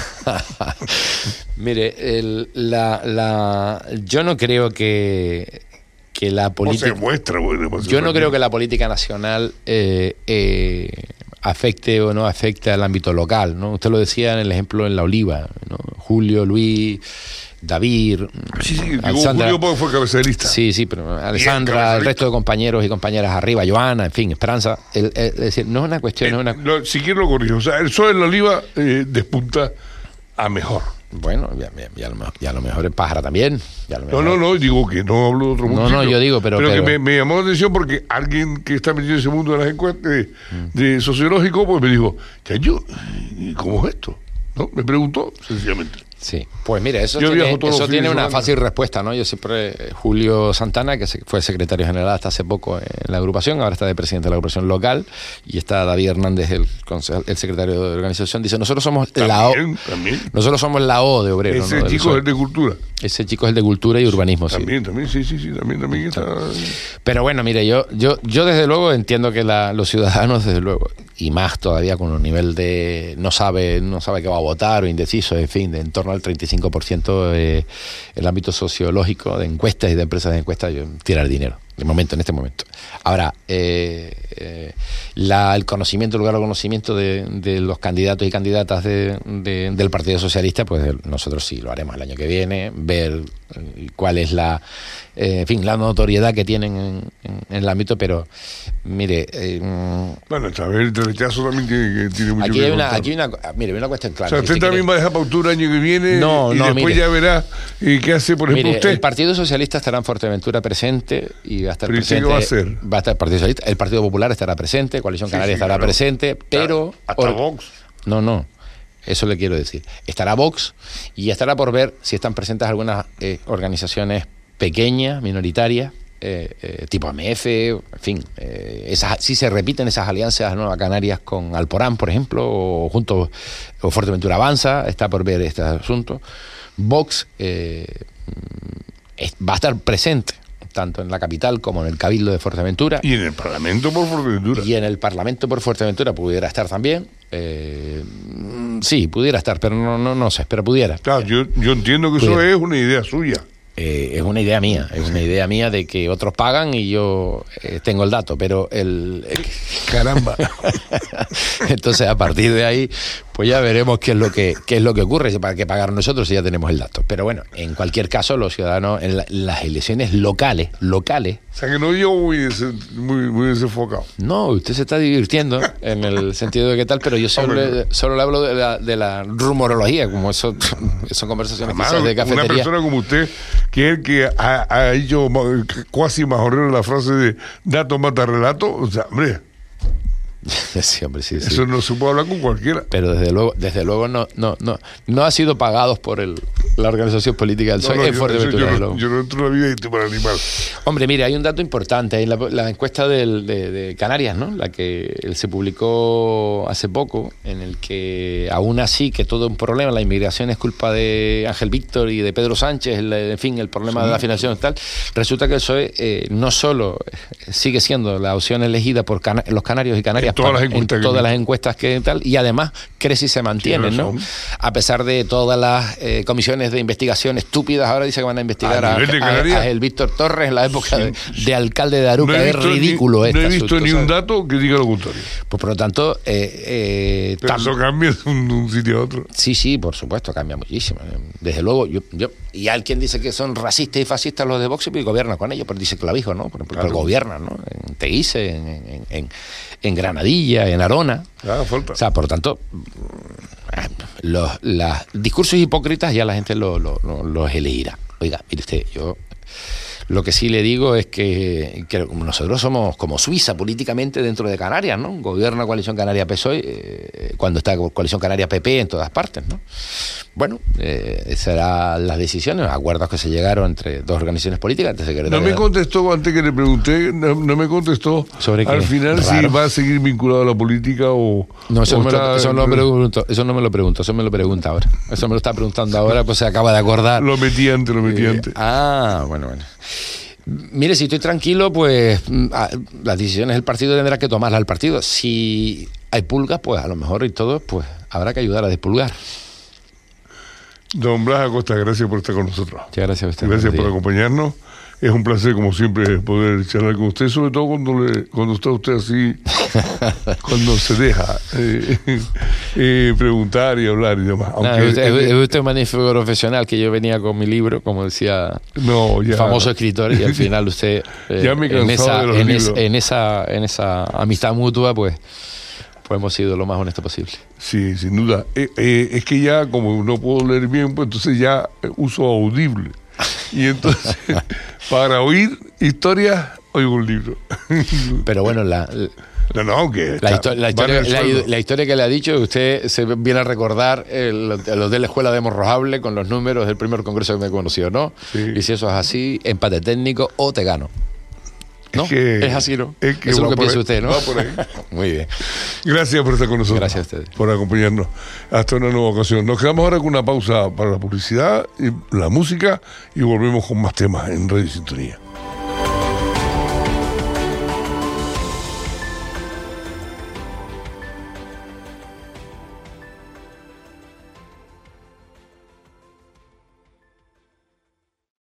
Mire, yo no creo que la política... Yo no creo que la política nacional afecte o no afecte al ámbito local, ¿no? Usted lo decía en el ejemplo en La Oliva, ¿no? Julio, Luis, David, Alessandra, Julio porque fue cabecera. Sí, pero Alessandra, el resto de compañeros y compañeras arriba, Joana, en fin, Esperanza. Es decir, no es una cuestión, si quiero lo corrijo, o sea, el PSOE en La Oliva despunta a mejor. Bueno, ya lo mejor es Pájara también. No, digo que no hablo de otro mundo. No, yo digo, pero que me llamó la atención porque alguien que está metido en ese mundo de las encuestas de sociológico, pues me dijo, ¿cómo es esto? ¿No? Me preguntó, sencillamente. Sí, pues mire, eso tiene una fácil respuesta, ¿no? Yo siempre, Julio Santana, que fue secretario general hasta hace poco en la agrupación, ahora está de presidente de la agrupación local, y está David Hernández, el secretario de organización, dice, nosotros somos nosotros somos la O de Obreros. Ese chico es el de cultura. Ese chico es el de cultura y urbanismo, también, sí, también está... Pero bueno, mire, yo desde luego entiendo que los ciudadanos, desde luego, y más todavía con un nivel de no sabe qué va a votar o indeciso, en fin, de en torno al 35% el ámbito sociológico de encuestas y de empresas de encuestas, tirar dinero, en este momento. Ahora, el conocimiento, el lugar de conocimiento de los candidatos y candidatas del Partido Socialista, pues nosotros sí lo haremos el año que viene, ver cuál es la notoriedad que tienen en el ámbito, pero mire... bueno, el rechazo también tiene mucho aquí hay una cuestión clara. O sea, usted también va a dejar para octubre el año que viene y después ya verá qué hace, por ejemplo, usted. El Partido Socialista estará en Fuerteventura presente y va a estar presente. ¿Qué va a hacer? Va a estar el Partido Socialista, el Partido Popular estará presente, Coalición Canaria estará presente, pero... Hasta Vox. No. Eso le quiero decir. Estará Vox y estará por ver si están presentes algunas organizaciones pequeñas, minoritarias, tipo AMF, en fin, si se repiten esas alianzas Nueva Canarias con Alporán, por ejemplo, o Fuerteventura Avanza, está por ver este asunto. Vox va a estar presente tanto en la capital como en el Cabildo de Fuerteventura. Y en el Parlamento por Fuerteventura. Y en el Parlamento por Fuerteventura pudiera estar también. Sí, pudiera estar, pero no sé, pero pudiera. Claro, yo entiendo que eso es una idea suya. Es una idea mía de que otros pagan y yo tengo el dato, pero caramba. Entonces a partir de ahí pues ya veremos qué es lo que ocurre, para qué pagar nosotros si ya tenemos el dato. Pero bueno, en cualquier caso los ciudadanos en las elecciones locales. O sea que no yo muy desenfocado. No, usted se está divirtiendo en el sentido de qué tal, pero yo solo le hablo de la rumorología, como eso son conversaciones quizás de cafetería. Una persona como usted, que es el que ha hecho casi majorero la frase de dato mata relato, o sea, hombre, Sí, hombre, sí. Eso no se puede hablar con cualquiera. Pero desde luego no ha sido pagados por la organización política del PSOE en Fuerteventura. Yo no entro en la vida y estoy para animal. Hombre, mira, hay un dato importante. Hay la encuesta de Canarias, ¿no? La que se publicó hace poco, en el que aún así que todo es un problema, la inmigración es culpa de Ángel Víctor y de Pedro Sánchez, en fin, el problema de la financiación y tal, resulta que el PSOE no solo sigue siendo la opción elegida por los canarios y canarias en todas las encuestas que tal, y además crece y se mantiene, ¿no? A pesar de todas las comisiones de investigación estúpidas, ahora dice que van a investigar a Ángel Víctor Torres en la época de alcalde de Aruca. Es ridículo esto. No he visto ni un dato que diga lo contrario. Pues por lo tanto... pero eso cambia de un sitio a otro. Sí, por supuesto, cambia muchísimo. Desde luego, y alguien dice que son racistas y fascistas los de Vox y gobierna con ellos, pero dice Clavijo, ¿no? Por ejemplo, claro. Gobiernan, ¿no? En Teguise, en Granadilla, en Arona. Falta. O sea, por lo tanto, los discursos hipócritas ya la gente los elegirá. Oiga, mire usted, yo lo que sí le digo es que nosotros somos como Suiza políticamente dentro de Canarias, ¿no? Gobierna Coalición Canaria PSOE, cuando está Coalición Canaria PP en todas partes, ¿no? Bueno, serán las decisiones, los acuerdos que se llegaron entre dos organizaciones políticas. No me contestó, antes que le pregunté, no me contestó sobre al final si va a seguir vinculado a la política o... No, eso no me lo pregunto, eso me lo pregunta ahora. Eso me lo está preguntando ahora, pues se acaba de acordar. Lo metí antes. Bueno. Mire, si estoy tranquilo, pues las decisiones del partido tendrá que tomarlas el partido. Si hay pulgas, pues a lo mejor y todo, pues habrá que ayudar a despulgar. Don Blas Acosta, gracias por estar con nosotros. Muchas gracias a usted. Gracias por acompañarnos. Es un placer, como siempre, poder charlar con usted, sobre todo cuando está usted así, cuando se deja preguntar y hablar y demás. Es usted un magnífico profesional, que yo venía con mi libro, como decía el famoso escritor, y al final usted, ya me en esa amistad mutua, pues hemos sido lo más honesto posible. Sí, sin duda. Es que ya, como no puedo leer bien, pues entonces ya uso audible. Y entonces, para oír historias, oigo un libro. Pero bueno, la historia que le ha dicho, usted se viene a recordar los de la escuela de Morrojable con los números del primer congreso que me conoció, ¿no? Sí. Y si eso es así, empate técnico o te gano. ¿No? Es así, ¿no? Eso es lo que piensa usted, ¿no? Va por ahí. Muy bien. Gracias por estar con nosotros. Gracias a ustedes. Por acompañarnos. Hasta una nueva ocasión. Nos quedamos ahora con una pausa para la publicidad y la música y volvemos con más temas en Radio Sintonía.